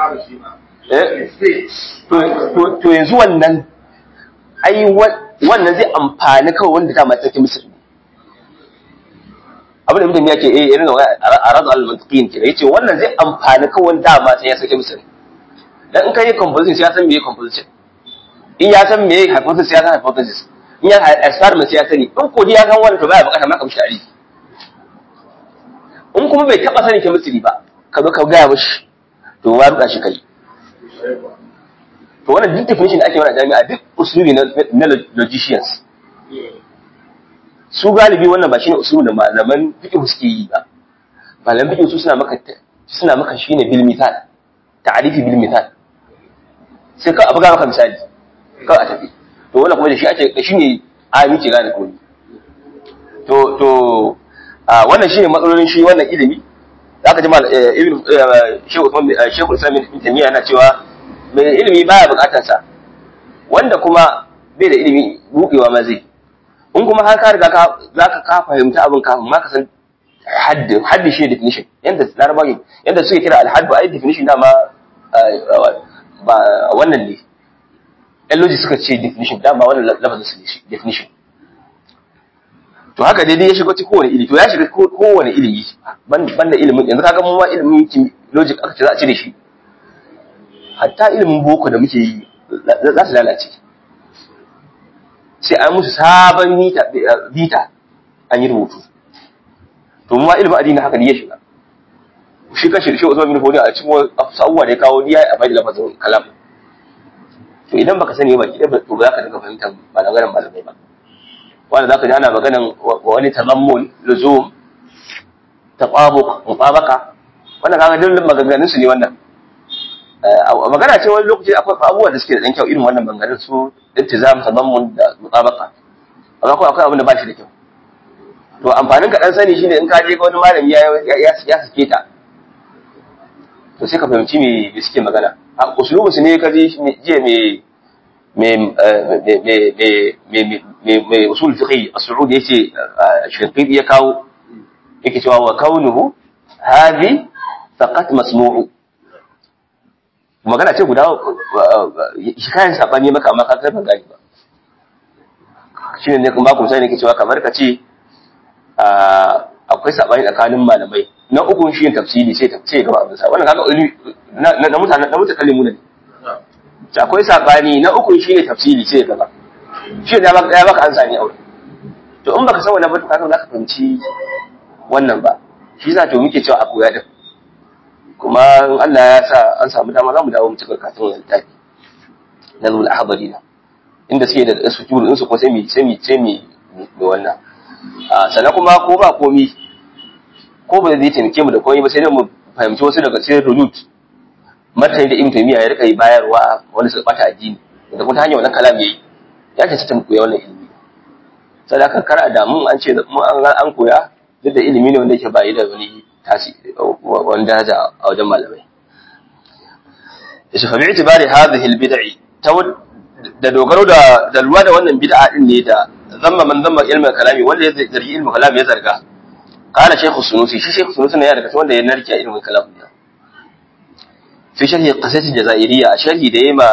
to yanzu wannan ai wannan zai amfani kawai wanda ta mata ta musulmi abin da mutum ya ce eh irin a razu al-mantiqin ke yace wannan zai amfani kawai wanda ta mata ya sake musulmi dan in kai composition sai ya san meye composition in ya san meye hypothesis ya san hypothesis in ya experiment ya sani in ko ya san wannan to baya bukata maka mishi tarihi in kuma bai taba sanin chemistry ba ka zo ka ga mishi to wa ruka shi kai to wannan duk definition da ake mana jami'a duk usulubi na logicians su galibi wannan ba shine usulubi da malaman fiqh suke yi ba malaman fiqh su suna maka suna maka shine bil misal ta'rifi bil misal sai ka abuga maka misali ka a tafi to wannan kuma da shi ake da shine ayi ce gane komai to to wannan shine matsalolin shi wannan ilimi zaka ji mal ibn Sheikh Usman Sheikh Usman bin Taymiyyah yana cewa mai ilimi baya bukatar sa wanda kuma bai da ilimi bukewa ma zai in kuma har ka riga ka zaka ka fahimta abin kafin ma ka san hadd hadd shi definition yanda larabawa yanda suke kira al-hadd ai definition da ma ba wannan ne logic suka ce definition da ma wannan lafazin su ne shi definition to haka dai ya shiga cikin kowane ilimi to ya shiga kowane ilimi banda ilimin yanzu kaga mu ma ilimin logic aka ce za a cire shi hatta ilimin boko da muke yi za su lalace sai an musu sabon bita an yi rubutu to mu ma ilimin addini haka ne ya shiga shi kashi shi Usman bin Fodi a cikin abubuwa da ya kawo ni yayi a bai da lafazin kalam to idan baka sani ba kidan to ba za ka dinga fahimtar balagaran malamai ba wanda zaka ji ana maganan wani tamammun luzum taqabuq mutabaka wannan kaga dukkan maganganun su ne wannan magana ce wani lokaci akwai abubuwa da suke da dan kyau irin wannan maganganun su iltizam tamammun da mutabaka amma ko akwai abin da ba shi da kyau to amfanin ka dan sani shine in ka je ga wani malami ya ya ya sake ta to sai ka fahimci me suke magana a usulubu su ne ka ji je me me me me me usul fiqh as-su'udi yace Shinqiti ya kawo yake cewa wa kaunuhu hadi faqat masmu'u magana ce guda shi kayan sabani maka amma ka kai ban gani ba shine ne kuma ku sai ne yake cewa kamar ka ce akwai sabani tsakanin malamai na uku shi tafsiri sai tafsiri gaba abin sa wannan kaga na mutanen na mutakallimu ne akwai sabani na uku shi ne tafsiri sai gaba shi ne ya baka an sani aure to in baka san wannan ba to kaga zaka fahimci wannan ba shi yasa to muke cewa a koya din kuma Allah ya sa an samu dama za mu dawo mu cika karatun littafi na zuwa al-ahbari na inda suke da su turu su ko sai mi sai mi sai mi da wannan a sannan kuma ko ba komi ko ba zai taimake mu da komai ba sai dai mu fahimci wasu daga cikin rudud martani da ibn taymiya ya rika yi bayarwa wanda suka bata addini da kuma ta hanyar wannan kalam yayi ya ce ta koya wannan ilimi sai aka kar a damu an ce mu an an koya duk da ilimi ne wanda yake ba yi da wani tasiri wanda daraja a wajen malamai yace fa bi'tibari hadhihi al-bid'i da dogaro da da lura da wannan bid'a din ne da zamma man zamma ilmin kalami wanda ya zargi ilmin kalami ya zarga kana shaykhu sunusi shi shaykhu sunusi ne ya daga wanda ya narke ilmin kalam ne fi sharhi qasati jazairiyya sharhi da yema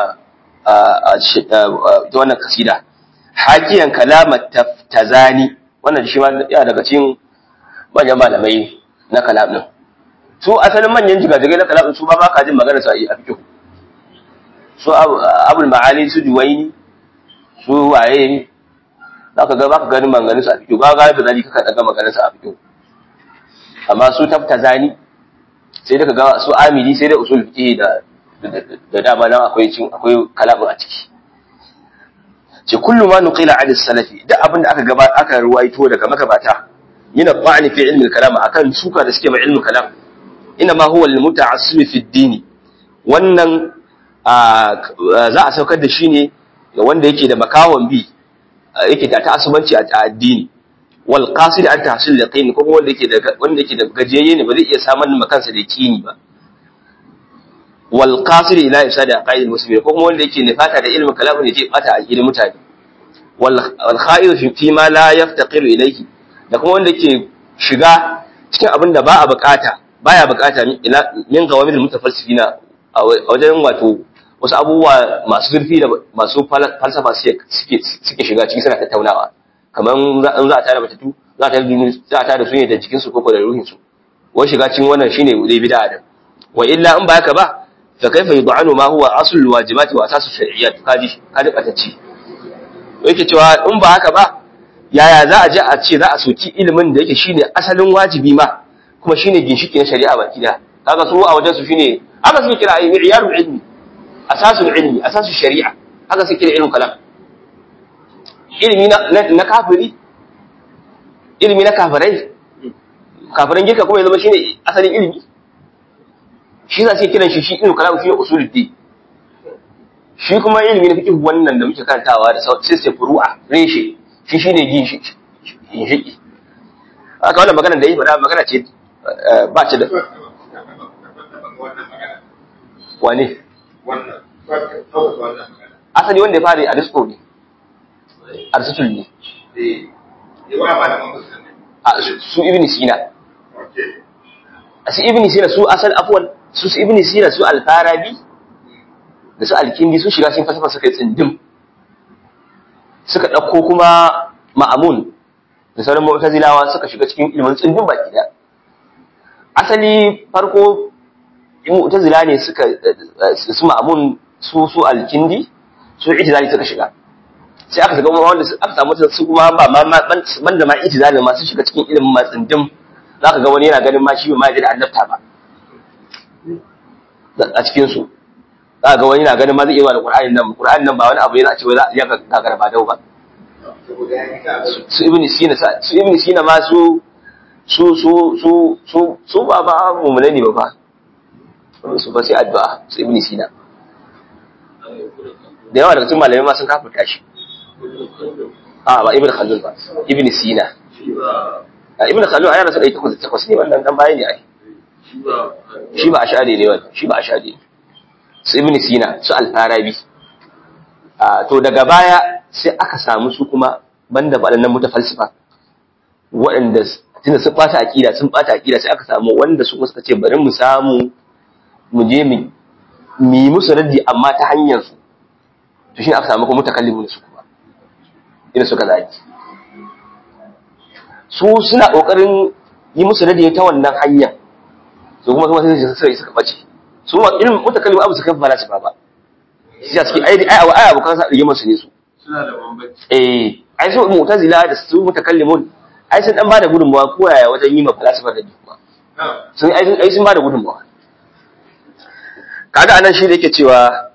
ta wannan kasida hakiyan kalamat taftazani wannan shi ma ya daga cikin manyan malamai na kalam din su asalin manyan jigajigai na kalam su ba ba ka jin magana su a fiqh su abul ma'ali su juwaini su waye zaka ga baka ganin maganganun su a fiqh ga ga da zali kaka daga maganganun su a fiqh amma su taftazani sai da kaga su amili sai da usul fiqh da da dama nan akwai cin akwai kalamin a ciki ce kullu ma nuqila an salafi duk abinda aka gaba aka ruwaito daga magabata yana ba'ani fi ilmi kalam akan suka da suke ma ilmi kalam ina ma huwa al-muta'assim fi ad-din wannan za a saukar da shi ne ga wanda yake da makawon bi yake da ta'assubanci a addini wal qasid an tahsil yaqin ko wanda yake da wanda yake da gajiyayye ne ba zai iya samun makansa da yaqini ba wal qasid ila ifsad aqaid muslimin ko wanda yake nifata da ilmin kalam ne yake bata aqidin mutane wal kha'id fi ma la yaftaqiru ilayhi da kuma wanda yake shiga cikin abin da ba a bukata baya bukata min gawamil mutafalsifina a wajen wato wasu abubuwa masu zurfi da masu falsafa suke suke shiga ciki suna tattaunawa kamar in za a tare matatu za a tare za a tare su ne da jikin su ko da ruhin su wai shiga cikin wannan shine zai bid'a da wa illa in ba haka ba fa kaifa yud'anu ma huwa aslul wajibati wa asasu shar'iyyat kaji kaji batacci yake cewa in ba haka ba yaya za a je a ce za a soki ilimin da yake shine asalin wajibi ma kuma shine ginshiki na shari'a baki da kaga su a wajen su shine haka suke kira ayi mi'yarul ilmi asasul ilmi asasul shari'a haka suke kira ilmin kalam ilmi na na kafiri ilmi na kafirai kafiran girka kuma ya zama shine asalin ilmi shi za su kiran shi shi ilmin kalam shi usuluddin shi kuma ilmi na fiqh wannan da muke karantawa da sai sai furu'a reshe shi shine ginshiki ginshiki haka wannan magana da yi fada magana ce ba ce da wane wannan wannan asali wanda ya fara aristo ne aristotle ne eh yawa ba da mambusa ne a su ibn sina okay su ibn sina su asal afwan su su ibn sina su al-farabi da su al-kindi su shiga cikin falsafa suka yi tsindim suka dauko kuma ma'amun da sauran mu'tazilawa suka shiga cikin ilimin tsindim baki da asali farko mu'tazila ne suka su ma'amun su su al-kindi su itizali suka shiga sai aka shiga wanda aka samu su kuma ba ma man da ma itizali ma su shiga cikin ilimin matsindim zaka ga wani yana ganin ma shi ba ma da annabta ba a cikin su zaka ga wani yana ganin ma zai iya da Qur'ani nan Qur'ani nan ba wani abu yana cewa za a iya ga garba dau ba su ibn sina su ibn sina ma su su su su su su ba ba mu ne ba fa su ba sai addu'a su ibn sina da yawa daga cikin malamai ma sun kafirta shi a ba ibn khaldun ba ibn sina ibn khaldun ayana su ɗari takwas da takwas ne wannan dan bayani ai shi ba ashari ne wannan shi ba ashari ne su ibn sina su al-farabi to daga baya sai aka samu su kuma banda waɗannan mutafalsifa waɗanda tunda sun bata aqida sun bata aqida sai aka samu wanda su suka ce bari mu samu mu je mu mi musu raddi amma ta hanyar su to shi aka samu kuma mutakallimin su kuma ina suka zaki su suna kokarin yi musu raddi ta wannan hanya to kuma kuma sai sai suka bace su ma ilmin mutakallim abu suka fara su ba sai suke ai ai ai abu kan sa rige musu ne su suna da bambanci eh ai su mu'tazila da su mutakallimun ai sun dan bada gudunmawa ko yaya wajen yi ma falsafa da kuma sun ai ai sun bada gudunmawa kaga anan shi da yake cewa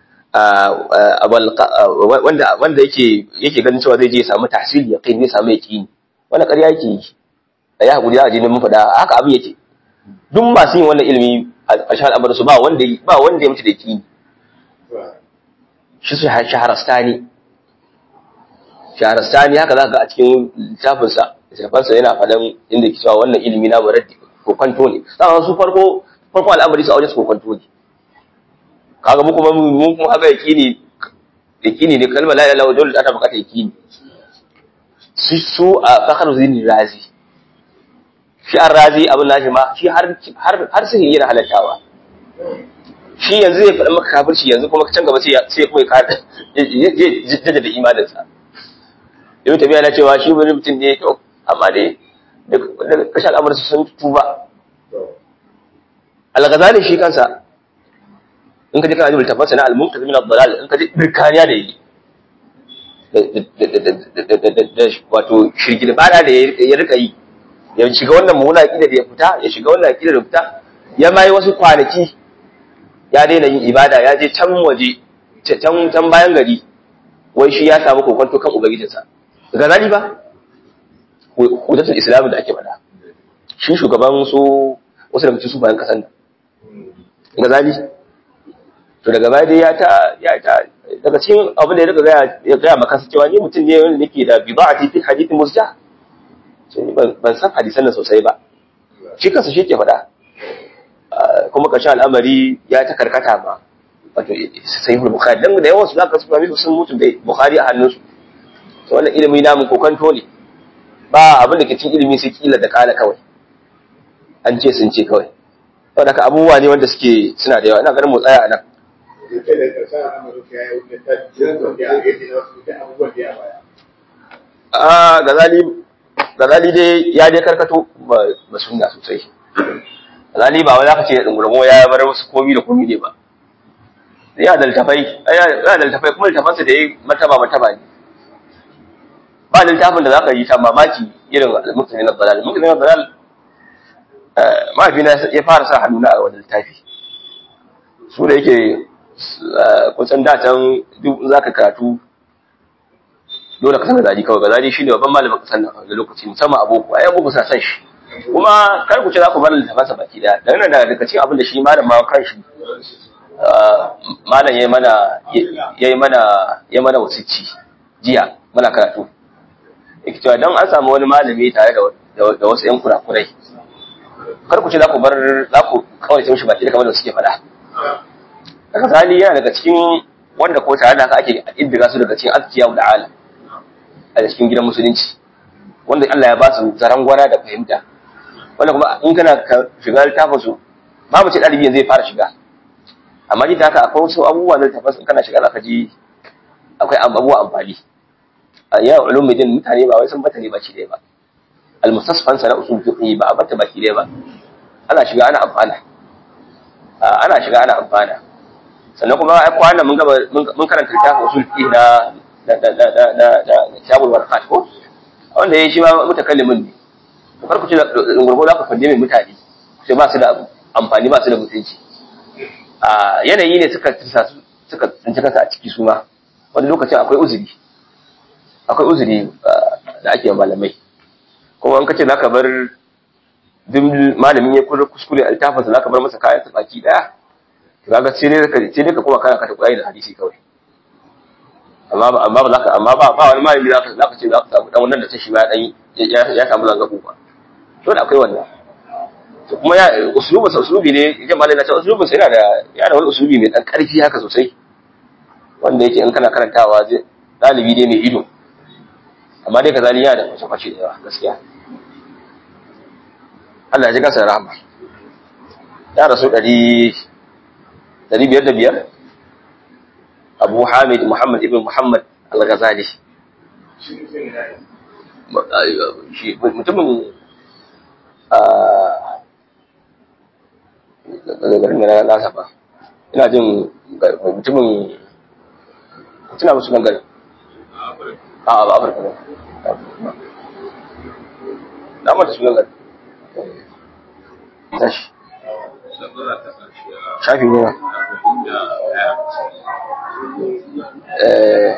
wanda wanda yake yake ganin cewa zai je ya samu tahsil yaqin zai samu yaqini wannan ƙarya yake yi ya hakuri za a je ne mun faɗa haka abin yake duk masu yin wannan ilimi a shahar abar su ba wanda ba wanda ya mutu da yaqini shi su shaharastani shaharastani haka za ka ga a cikin littafinsa littafinsa yana faɗan inda ke cewa wannan ilimi na muraddi ko kwanto ne sai su farko farko al'amari su a wajen su ko kwanto ne kaga mu kuma mu kuma haka yaqini yaqini ne kalmar la ilaha illallah dole ta bukata yaqini su su a Fakhruddin Razi shi an Razi abin nashi ma shi har har har sai yana halattawa shi yanzu zai faɗa maka kafirci yanzu kuma can gaba sai sai kuma ka jaddada da imaninsa yau tafiya na cewa shi wani mutum ne to amma dai daga kashe al'amarsa sun tuba al-Ghazali shi kansa in ka ji kana jin littafansa na al-Munqidh min ad-Dalal in ka ji birkaniya da yi da wato shirki da bada da ya rika yi ya shiga wannan muhuna aqida da ya fita ya shiga wannan aqida da fita ya mai wasu kwanaki ya daina yin ibada ya je can waje can can bayan gari wai shi ya samu kokonto kan ubangijinsa Ghazali ba hudatul islam da ake faɗa shi shugaban su wasu daga cikin su bayan kasan nan Ghazali to daga baya dai ya ta ya ta daga cikin abin da ya riga ya ya ga maka cewa ni mutum ne wanda nake da bid'ati fi hadith musja sai ni ban san hadisan nan sosai ba shi kansa shi ke faɗa kuma ƙarshen al'amari ya ta karkata ba wato sahihul bukhari dan da yawan su zaka su fahimi sun mutu da bukhari a hannunsu to wannan ilimi namu kokanto ne ba abin da ke cikin ilimi sai kila da kala kawai an ce sun ce kawai saboda ka abubuwa ne wanda suke suna da yawa ina ganin mu tsaya a nan a Ghazali Ghazali dai ya dai karkato ba sunna sosai Ghazali ba wai zaka ce dungurmo ya bar wasu komi da komi ne ba ya da littafai ya da littafai kuma littafansa da yayi martaba martaba ne ba littafin da zaka yi ta mamaki irin al-Munqidh min ad-Dalal al-Munqidh min ad-Dalal mahaifina ya fara sa hannu na a wani littafi su da yake kusan datan duk za ka karatu dole ka san Ghazali kawai Ghazali shi ne babban malamin kasan nan da lokaci musamman aboko ai aboko sa san shi kuma kar ku ce za ku bar littafansa baki daya dan nan daga cikin abin da shi malam ma kan shi malam yayi mana yayi mana yayi mana wasici jiya muna karatu yake cewa dan an samu wani malami tare da da wasu yan kurakurai kar ku ce za ku bar za ku kawai sai shi baki da kamar da suke faɗa daga zali yana daga cikin wanda ko tare da haka ake iddiga su daga cikin azkiya da ala a cikin gidan musulunci wanda Allah ya ba su zarangwana da fahimta wanda kuma in kana shiga littafin su babu ce dalibi yanzu zai fara shiga amma ji ta haka akwai wasu abubuwa da littafin in kana shiga zaka ji akwai abubuwa amfani a ya ulumuddin mutane ba wai sun bata ne baki ɗaya ba al-mustasfan sana usul fiqh ba a bata baki ɗaya ba ana shiga ana amfana ana shiga ana amfana sannan kuma ai kwana mun gaba mun karanta littafin usul fiqh na da da da da da kitabul warqat ko wanda yayi shi ma mutakallimin ne to farko ce gurgo za ka fande mai mutane sai ba su da amfani ba su da mutunci a yanayi ne suka tsisa suka tsinci kansa a ciki su ma wani lokacin akwai uzuri akwai uzuri da ake malamai kuma in kace zaka bar duk malamin ya kula kuskure altafasa zaka bar masa kayan baki daya kaga sai dai ka sai dai ka kuma kana kata Qur'ani da hadisi kawai amma ba amma ba zaka amma ba ba wani malami zaka zaka ce zaka samu dan wannan da ta shi ba dan ya samu zangabu ba to da akwai wannan to kuma ya uslubu sa uslubi ne yake malami na ce uslubu sa yana da yana wani uslubi mai dan karfi haka sosai wanda yake in kana karantawa zai dalibi dai mai ido amma dai kazali yana da wasu fashi da yawa gaskiya Allah ya ji kansa rahama ya rasu ɗari ɗari biyar da biyar Abu Hamid Muhammad ibn Muhammad al-Ghazali shi mutumin a garin da na saba ina jin mutumin tuna musu nan garin a ba Afirka ba na mata sunan garin tashi shafi ne eh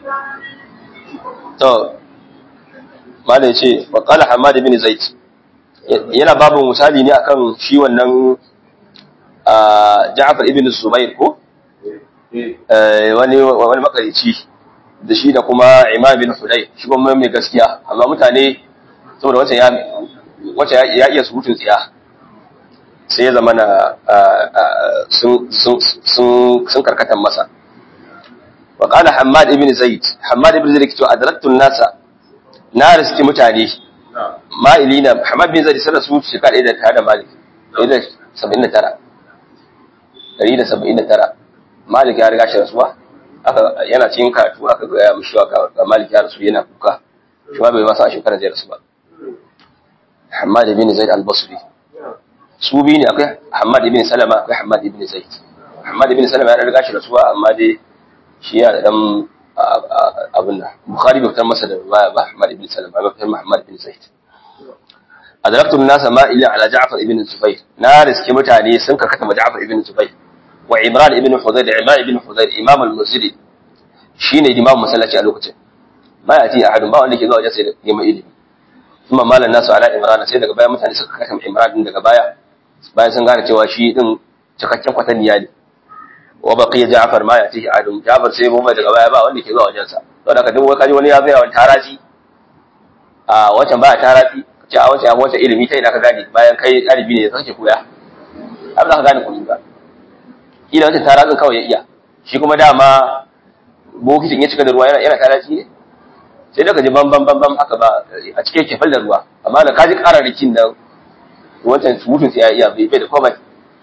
to mala yace wa qala Hamad ibn Zaid yana babu misali ne akan shi wannan Ja'far ibn Zubair ko eh wani wani makarici da shi da kuma Imam bin Hudayr shi kuma mai gaskiya amma mutane saboda wacce ya wacce ya iya surutun tsiya sai ya zama na sun sun sun karkatan masa wa qala Hammad ibn Zaid Hammad ibn Zaid to adraktu an-nasa na riski mutane ma'ilina Hammad ibn Zaid sai su shi kada da tada Malik da saba'in da tara dari da saba'in da tara Malik ya riga shi rasuwa aka yana cikin karatu aka ga ya mushi ga Malik ya rasu yana kuka shi ma bai masa shekara zai rasu ba Hammad ibn Zaid al-Basri su biyu ne akwai Hammad ibn Salama akwai Hammad ibn Zaid Hammad ibn Salama ya riga shi rasuwa amma dai shi ya dan abin da Bukhari bai fitar masa da riwaya ba Hammad ibn Salama ba fitar Muhammad ibn Zaid adraktu an-nasa ma'ila ala Ja'far ibn Zubayr na riski mutane sun karkata ma Ja'far ibn Zubayr wa Imran ibn Hudayr Imran ibn Hudayr Imam al-Muzili shine imam masallaci a lokacin ba ya ci ahadun ba wanda ke zuwa wajen sai ya mai ilimi kuma malan nasu ala Imran sai daga baya mutane suka karkata Imran din daga baya bayan sun gane cewa shi din cikakken kwatanniya ne wa baqiya Ja'far ma ya ci ahadun Ja'far sai mu daga baya ba wanda ke zuwa wajen sa don haka duk wani wani ya zai wani taraji a wancan baya taraji ce a wancan ya wancan ilimi kai da ka gane bayan kai ɗalibi ne kake koya har za ka gane kuɗi ba ila wancan tarazin kawai ya iya shi kuma dama bokitin ya cika da ruwa yana taraji ne sai da ka ji bam bam bam bam haka ba a cikin kefal da ruwa amma da ka ji ƙararrakin da wancan surutun sai ya iya bai bai da komai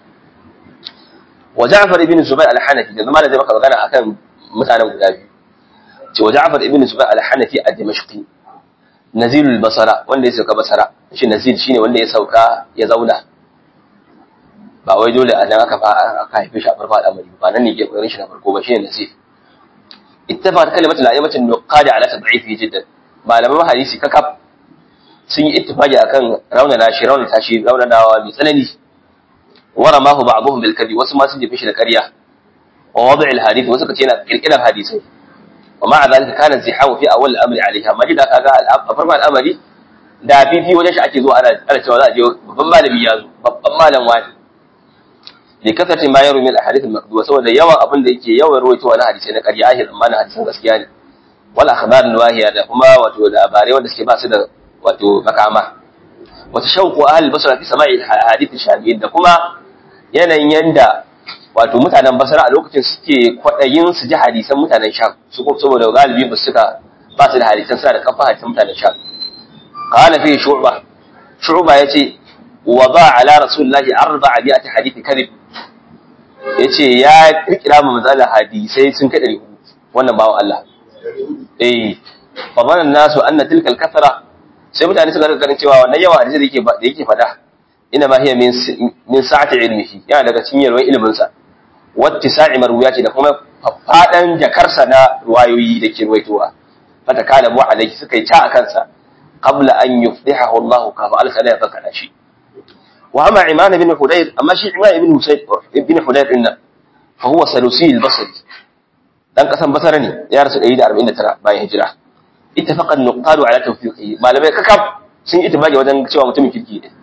wa Ja'far ibn Zubayr al-Hanafi da zama da zai maka magana akan mutanen guda biyu ce wa Ja'far ibn Zubayr al-Hanafi a-Dimashqi Nazilul Basra wanda ya sauka Basra shi Nazil shine wanda ya sauka ya zauna ba wai dole a nan aka fa aka haife shi a farko al'amari ba nan ne ke kokarin shi na farko ba shine Nazil ittafaqat kalimatu al-a'imatu an-nuqad ala tad'ifi jiddan malaman hadisi kakaf sun yi ittifaqi akan raunana shi raunata shi raunanawa mai tsanani waramahu ba'dhum bil kadhib wasu ma sun jefe shi da ƙarya wa wad' al-hadith wasu kace yana kirkiran hadisai ومع ذلك كان الزحام في اول الامر عليها ما جدا kaga farkon al'amari da fifi wajen shi ake zo ana ana cewa za a je babban malami ya zo babban malam wani ne kasance ma yaro min ahadith al-maqduwa saboda yawan abin da yake yawan ruwaitowa na hadisi na ƙarya ahi zamanin hadisan gaskiya ne wal akhbar al-wahiya da kuma wato labarai wanda suke ba su da wato makama wata shauqu ahli basra fi sama'i hadith shabihin da kuma yanayin yanda wato mutanen Basra a lokacin suke kwadayin su ji hadisan mutanen Sham su ko saboda galibi ba suka ba su da hadisan suna da kafa hadisan mutanen Sham qala fi shu'ba shu'ba yace wada ala rasulillahi arba'ati hadith kadhib yace ya kirkira mu mazala hadisai sun kai dari wannan bawo Allah eh fa banan nasu anna tilka al-kathra sai mutane suka ga cewa wannan yawa hadisi da yake da yake fada ina ma hiya min min sa'ati ilmihi yana daga cikin yarwan ilimin sa wattisa'i marwiyati da kuma fadan jakarsa na ruwayoyi da ke ruwaitowa fata kana mu alaihi suka yi ta akan sa qabla an yufdihahu Allah ka fa alsala ya fakana shi wa amma Iman ibn Hudayr amma shi Iman ibn Husayd ibn Hudayr inna fa huwa salusi al-basri dan kasan basara ne ya rasu ɗari da arba'in da tara bayan hijira ittafaqa an-nuqadu ala tawfiqihi malamai kakaf sun ittifaqi wajen cewa mutumin kirki ne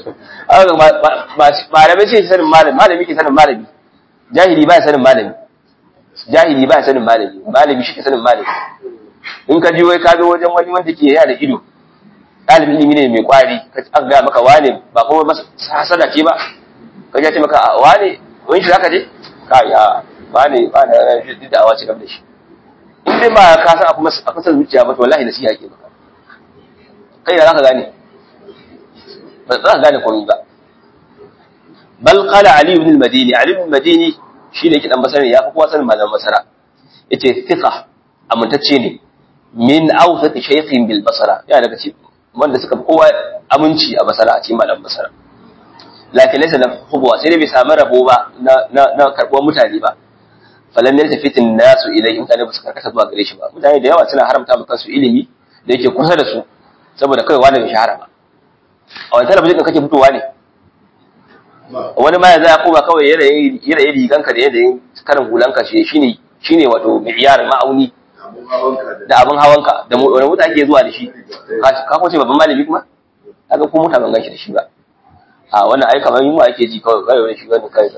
malamai sai sanin malami malami ke sanin malami jahili ba ya sanin malami jahili ba ya sanin malami malami shi ke sanin malami in ka ji wai ka zo wajen wani wanda ke yana da ido ɗalibin ilimi ne mai kwari ka an ga maka wane ba kuma hasada ce ba ka ji ce maka wane wani shi zaka je ka ya wane ba da shi da awa ce game da shi in dai ba ka san a kuma a kusa zuciya ba to wallahi nasiha ke maka kai da zaka gane ba za ka gane komai ba bal qala ali ibn al-madini ali ibn al-madini shine yake dan basara ya fi kowa sanin malaman basara yace thiqa amintacce ne min awsat shaykhin bil basara ya daga ci wanda suka fi kowa aminci a basara a cikin malaman basara lakin laysa lahu hubwa sai dai bai samu rabo ba na na, na karbuwar mutane ba falan ne tafitin nasu ilayhi mutane ba su karkata zuwa gare shi ba mutane da yawa suna haramta maka su ilimi da yake kusa da su saboda kai wani bai shahara ba a wani talabijin da kake fitowa ne wani ma ya za koma kawai yanayin yanayin riganka da yanayin karin hulanka shi shine shine wato mi'yar ma'auni da abin hawanka da wani mota ake zuwa da shi ka kwace babban malami kuma kaga ko mota ban ganshi da shi ba a wannan ai kamar yunwa ake ji kawai kai wani shi wani kai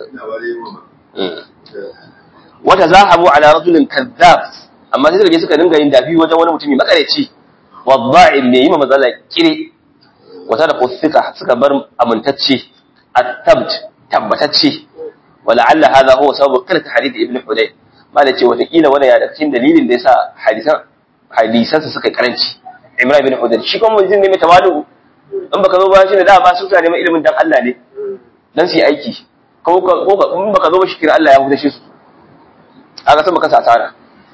wata zahabu ala rajulin kadhab amma sai da suka dinga yin dafi wajen wani mutumi makareci wadda'in ne yi ma matsala kire wata da kusika suka bar amintacce at-tabt tabbatacce wala alla hadha huwa sababu qillat hadith ibn hudayr malai ce wata kila wannan ya da cikin dalilin da yasa hadisan hadisansa suka karanci imran ibn hudayr shi kuma mun ne mai tawadu in baka zo ba shi ne da ba su ta neman ilimin dan Allah ne dan su yi aiki ko ko in baka zo ba shi kira Allah ya huda shi su aka san baka sa asara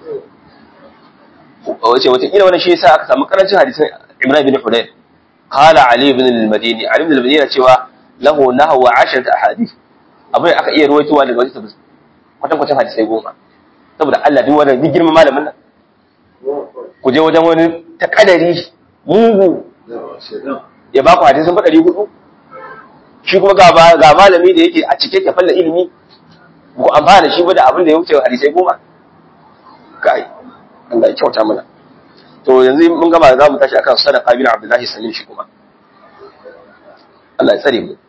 wace wata kila wannan shi yasa aka samu karancin hadisan imran ibn hudayr qala ali ibn al-madini ali ibn al-madini cewa lahu nahwa asharat ahadith abin aka iya ruwaitowa daga wajen kwatan kwatan hadisai goma saboda Allah duk wannan duk girman malamin nan ku je wajen wani ta kadari mugu ya ba ku hadisin fa ɗari hudu shi kuma ga ga malami da yake a cike ke falla ilimi ku amfana shi ba da abin da ya wuce hadisai goma kai Allah ya kyauta mana to yanzu mun gama za mu tashi akan sadaqa bin Abdullahi Salim shi kuma Allah ya tsare mu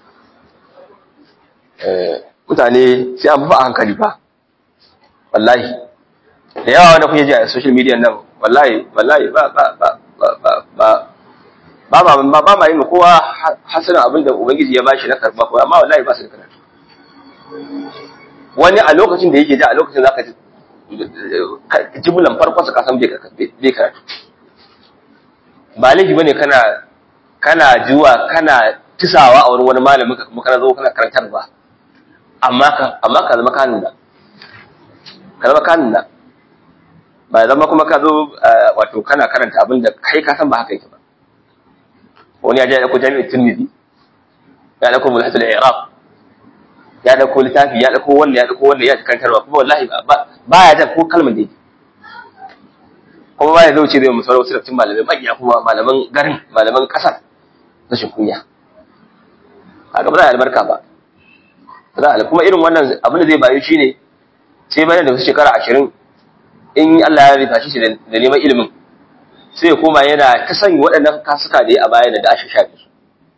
eh mutane sai an ba hankali fa wallahi da yawa wanda kuke ji a social media nan wallahi wallahi ba ba ba ba ba ba ba ba ma yin kowa hasanin abin da ubangiji ya bashi na karba ko amma wallahi ba su da karatu wani a lokacin da yake ji a lokacin zaka ji jibulan farkon sa kasan bai karatu ba laifi bane kana kana juwa kana tisawa a wurin wani malamin ka kuma kana zo kana karantar ba amma ka amma ka zama kanin da ka zama kanin da ba zama kuma ka zo wato kana karanta abin da kai ka san ba haka yake ba wani ya je ya dauko jami'ar Tirmidhi ya dauko mulhatul i'rab ya dauko littafi ya dauko wanda ya dauko wanda ya karantarwa kuma wallahi ba baya jan ko kalmar da yake kuma baya zauce zai musawar wasu daftin malamai magiya kuma malaman garin malaman kasar rashin kunya kaga ba za a albarka ba za a kuma irin wannan abin da zai bayu shine sai bayan da wasu shekara ashirin in Allah ya rika shi da neman ilimin sai ya koma yana ta sanya waɗannan kasuka da ya a baya da ashe shafi su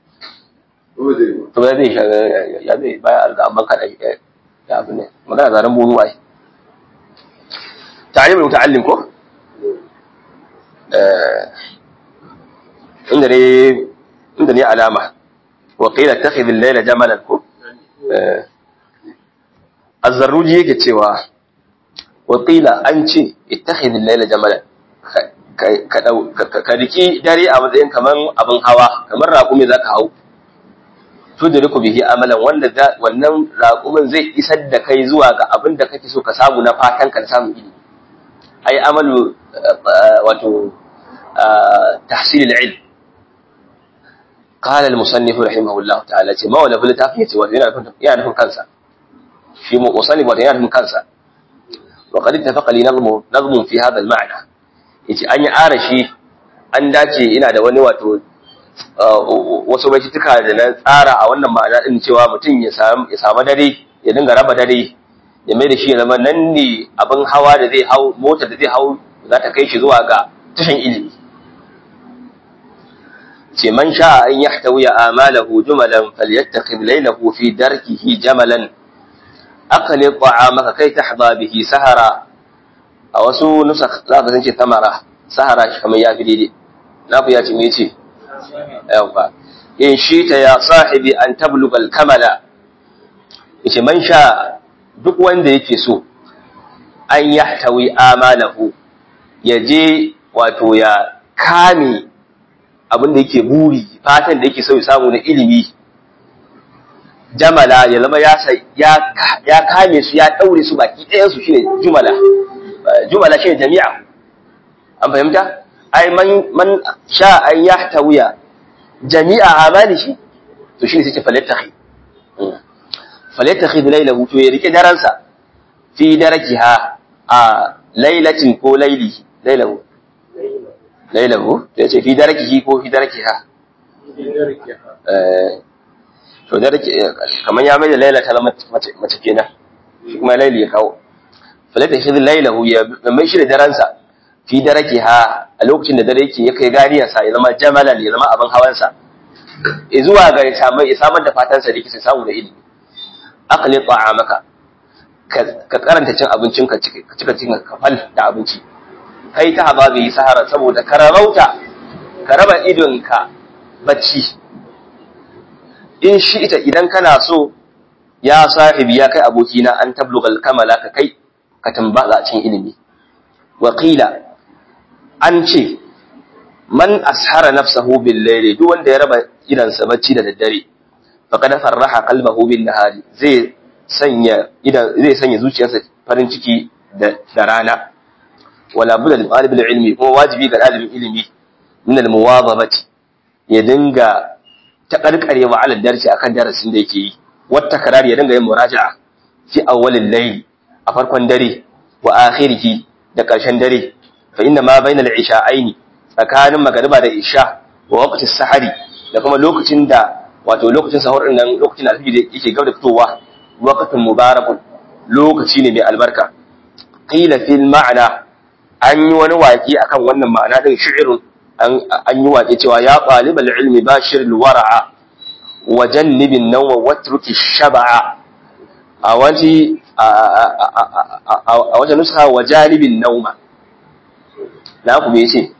to ya zai ya zai baya alga amman kada ya abin ne magana zaren bozu ai ta'limul muta'allim ko eh inda ne inda ne alama wa qila takhidh al-layla jamalan ko eh az-zarruji yake cewa wa qila an ce ittakhidh al-layla jamalan ka riki dare a matsayin kaman abin hawa kamar raƙumi zaka hau tudriku bihi amalan wanda wannan raƙumin zai isar da kai zuwa ga abin da kake so ka samu na fatan ka samu ilimi ai amalu wato tahsil al-ilm qala al-musannif rahimahullah ta'ala ce mawla bil tafiyati wa yana nufin yana nufin kansa shi mu musannif wa yana nufin kansa wa qad ittafaqa li nazmu nazmu fi hadha al-ma'na yace an yi arashi an dace ina da wani wato wasu baituka da na tsara a wannan ma'ana din cewa mutum ya samu ya samu dare ya dinga raba dare ya mai da shi ya zama nan ne abin hawa da zai hau mota da zai hau za ta kai shi zuwa ga tashin ilimi ce man sha'a an yahtawi amalahu jumalan falyattakhidh laylahu fi darkihi jamalan aqli ta'amaka kai tahdha bihi sahara a wasu nusakh za ka san ce tamara sahara shi kamar ya fi daidai na ku ya ce me ce yawa in shi ta ya sahibi an tabluga al-kamala yace man sha duk wanda yake so an yahtawi amalahu yaje wato ya kame abin da yake buri fatan da yake so ya samu na ilimi jamala ya zama ya ya ya kame su ya daure su baki ɗayan su shine jumala jumala shine jami'a an fahimta ai man man sha an yahtawiya jami'a amalihi to shine sai ce falattakhi falattakhi laylahu to ya rike daransa fi darakiha a lailatin ko laili lailahu lailahu to yace fi darakihi ko fi darakiha eh to da kamar ya mai da laila ta zama mace kenan shi kuma laili ya kawo falata shi lailahu ya mai shi da daransa fi darakiha a lokacin da dare yake ya kai ganiyarsa ya zama jamalan ya zama abin hawansa zuwa ga ya samar da fatansa da yake sai samu da ilimi aqli ta'amaka ka karanta cin abincin ka cika cin kafal da abinci kai ta haba bai sahara saboda karamauta ka raba idonka bacci in shi ita idan kana so ya sahibi ya kai abokina an tablugal kamala ka kai ka tambaza a cikin ilimi waqila an ce man ashara nafsahu bil layli duk wanda ya raba idansa bacci da daddare faqad farraha qalbahu bin nahari zai sanya idan zai sanya zuciyarsa farin ciki da da rana wala budda li talib al ilmi kuma wajibi ga dalibin ilimi min al muwadabati ya dinga ta karkarewa ala darsi akan darasin da yake yi wata karar ya dinga yin muraja'a fi awwalil layl a farkon dare wa akhirih da karshen dare fa inna ma bainal isha'aini tsakanin magariba da isha wa waqti sahari da kuma lokacin da wato lokacin sahur din nan lokacin da alfiji yake gaba da fitowa waqtin mubarakun lokaci ne mai albarka qila fil ma'na an yi wani waki akan wannan ma'ana din shi'irun an yi waki cewa ya talibal ilmi bashir al wara'a wa jannibin nawma watruki shab'a a wani a wajen nuska wa janibin nauma na ku me ce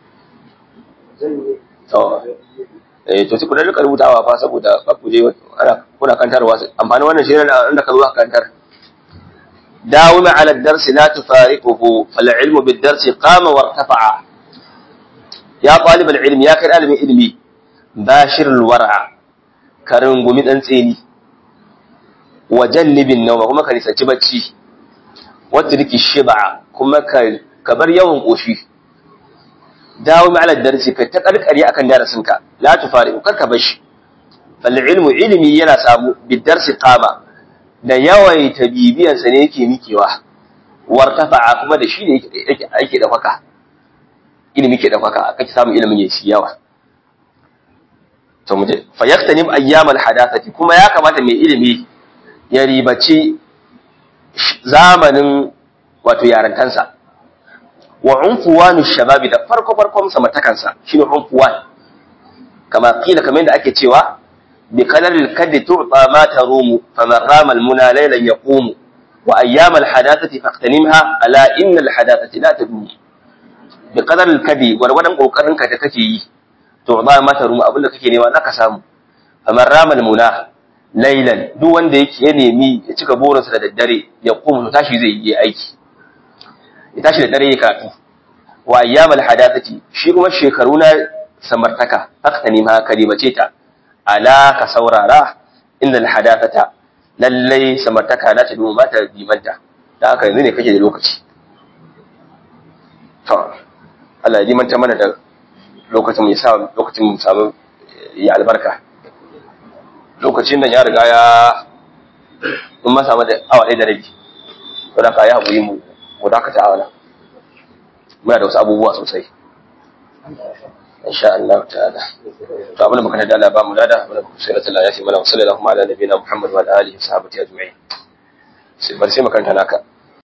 to eh to sai ku rika rubutawa fa saboda ba ku je ana kuna kantarwa amfani wannan shirin da ka zo ka kantar dawima ala ad-dars la tufariquhu fal ilmu bid-dars qama wa irtafa'a ya talib al-ilmi ya kai dalibin ilmi bashir al-war'a karin gumi dan tseni wa jannibin nawma kuma ka nisanci bacci wata riki shiba kuma ka ka bar yawan koshi dawo mai ala darsi kai ta karkare akan darasin ka la tufari kar ka bashi fal ilmu ilmi yana samu bid darsi qama da yawai tabibiyan sa ne yake mikewa wartafa kuma da shi ne yake yake dafaka ilmi ke dafaka kake samu ilmin ya shi yawa to muje fa yaktanim ayyamal hadathati kuma ya kamata mai ilimi ya ribaci zamanin wato yarantansa wa unfuwanu shababi da farko farkon samatakansa shine unfuwan kama kila kamar da ake cewa bi qadaril kaddi tu'ta ma tarumu faman rama almuna laylan yaqumu wa ayyam alhadathati faqtanimha ala innal hadathati la tadum bi qadaril kaddi gwargwadon kokarin ka da kake yi tu'ta ma tarumu abinda kake nema zaka samu faman rama almuna laylan duk wanda yake ya nemi ya cika burinsa da daddare ya kuma tashi zai yi aiki ya tashi da dare ya karatu wa ayyamal hadathati shi kuma shekaru na samartaka faktani ma karimace ta ala ka saurara innal hadathata lallai samartaka na ta duba ba ta dimanta da haka yanzu ne kake da lokaci to Allah ya dimanta mana da lokacin mu sa lokacin mu samu ya albarka lokacin da ya riga ya mun ma samu da awa ɗaya da rabi to da ka yi haƙuri mu mu dakata a wannan muna da wasu abubuwa sosai insha Allah ta'ala to abin da muka da Allah ba mu lada wala sai Allah ya fi mana sallallahu ala nabiyina Muhammad wa ala alihi wa sahbihi ajma'in sai bar sai makanta naka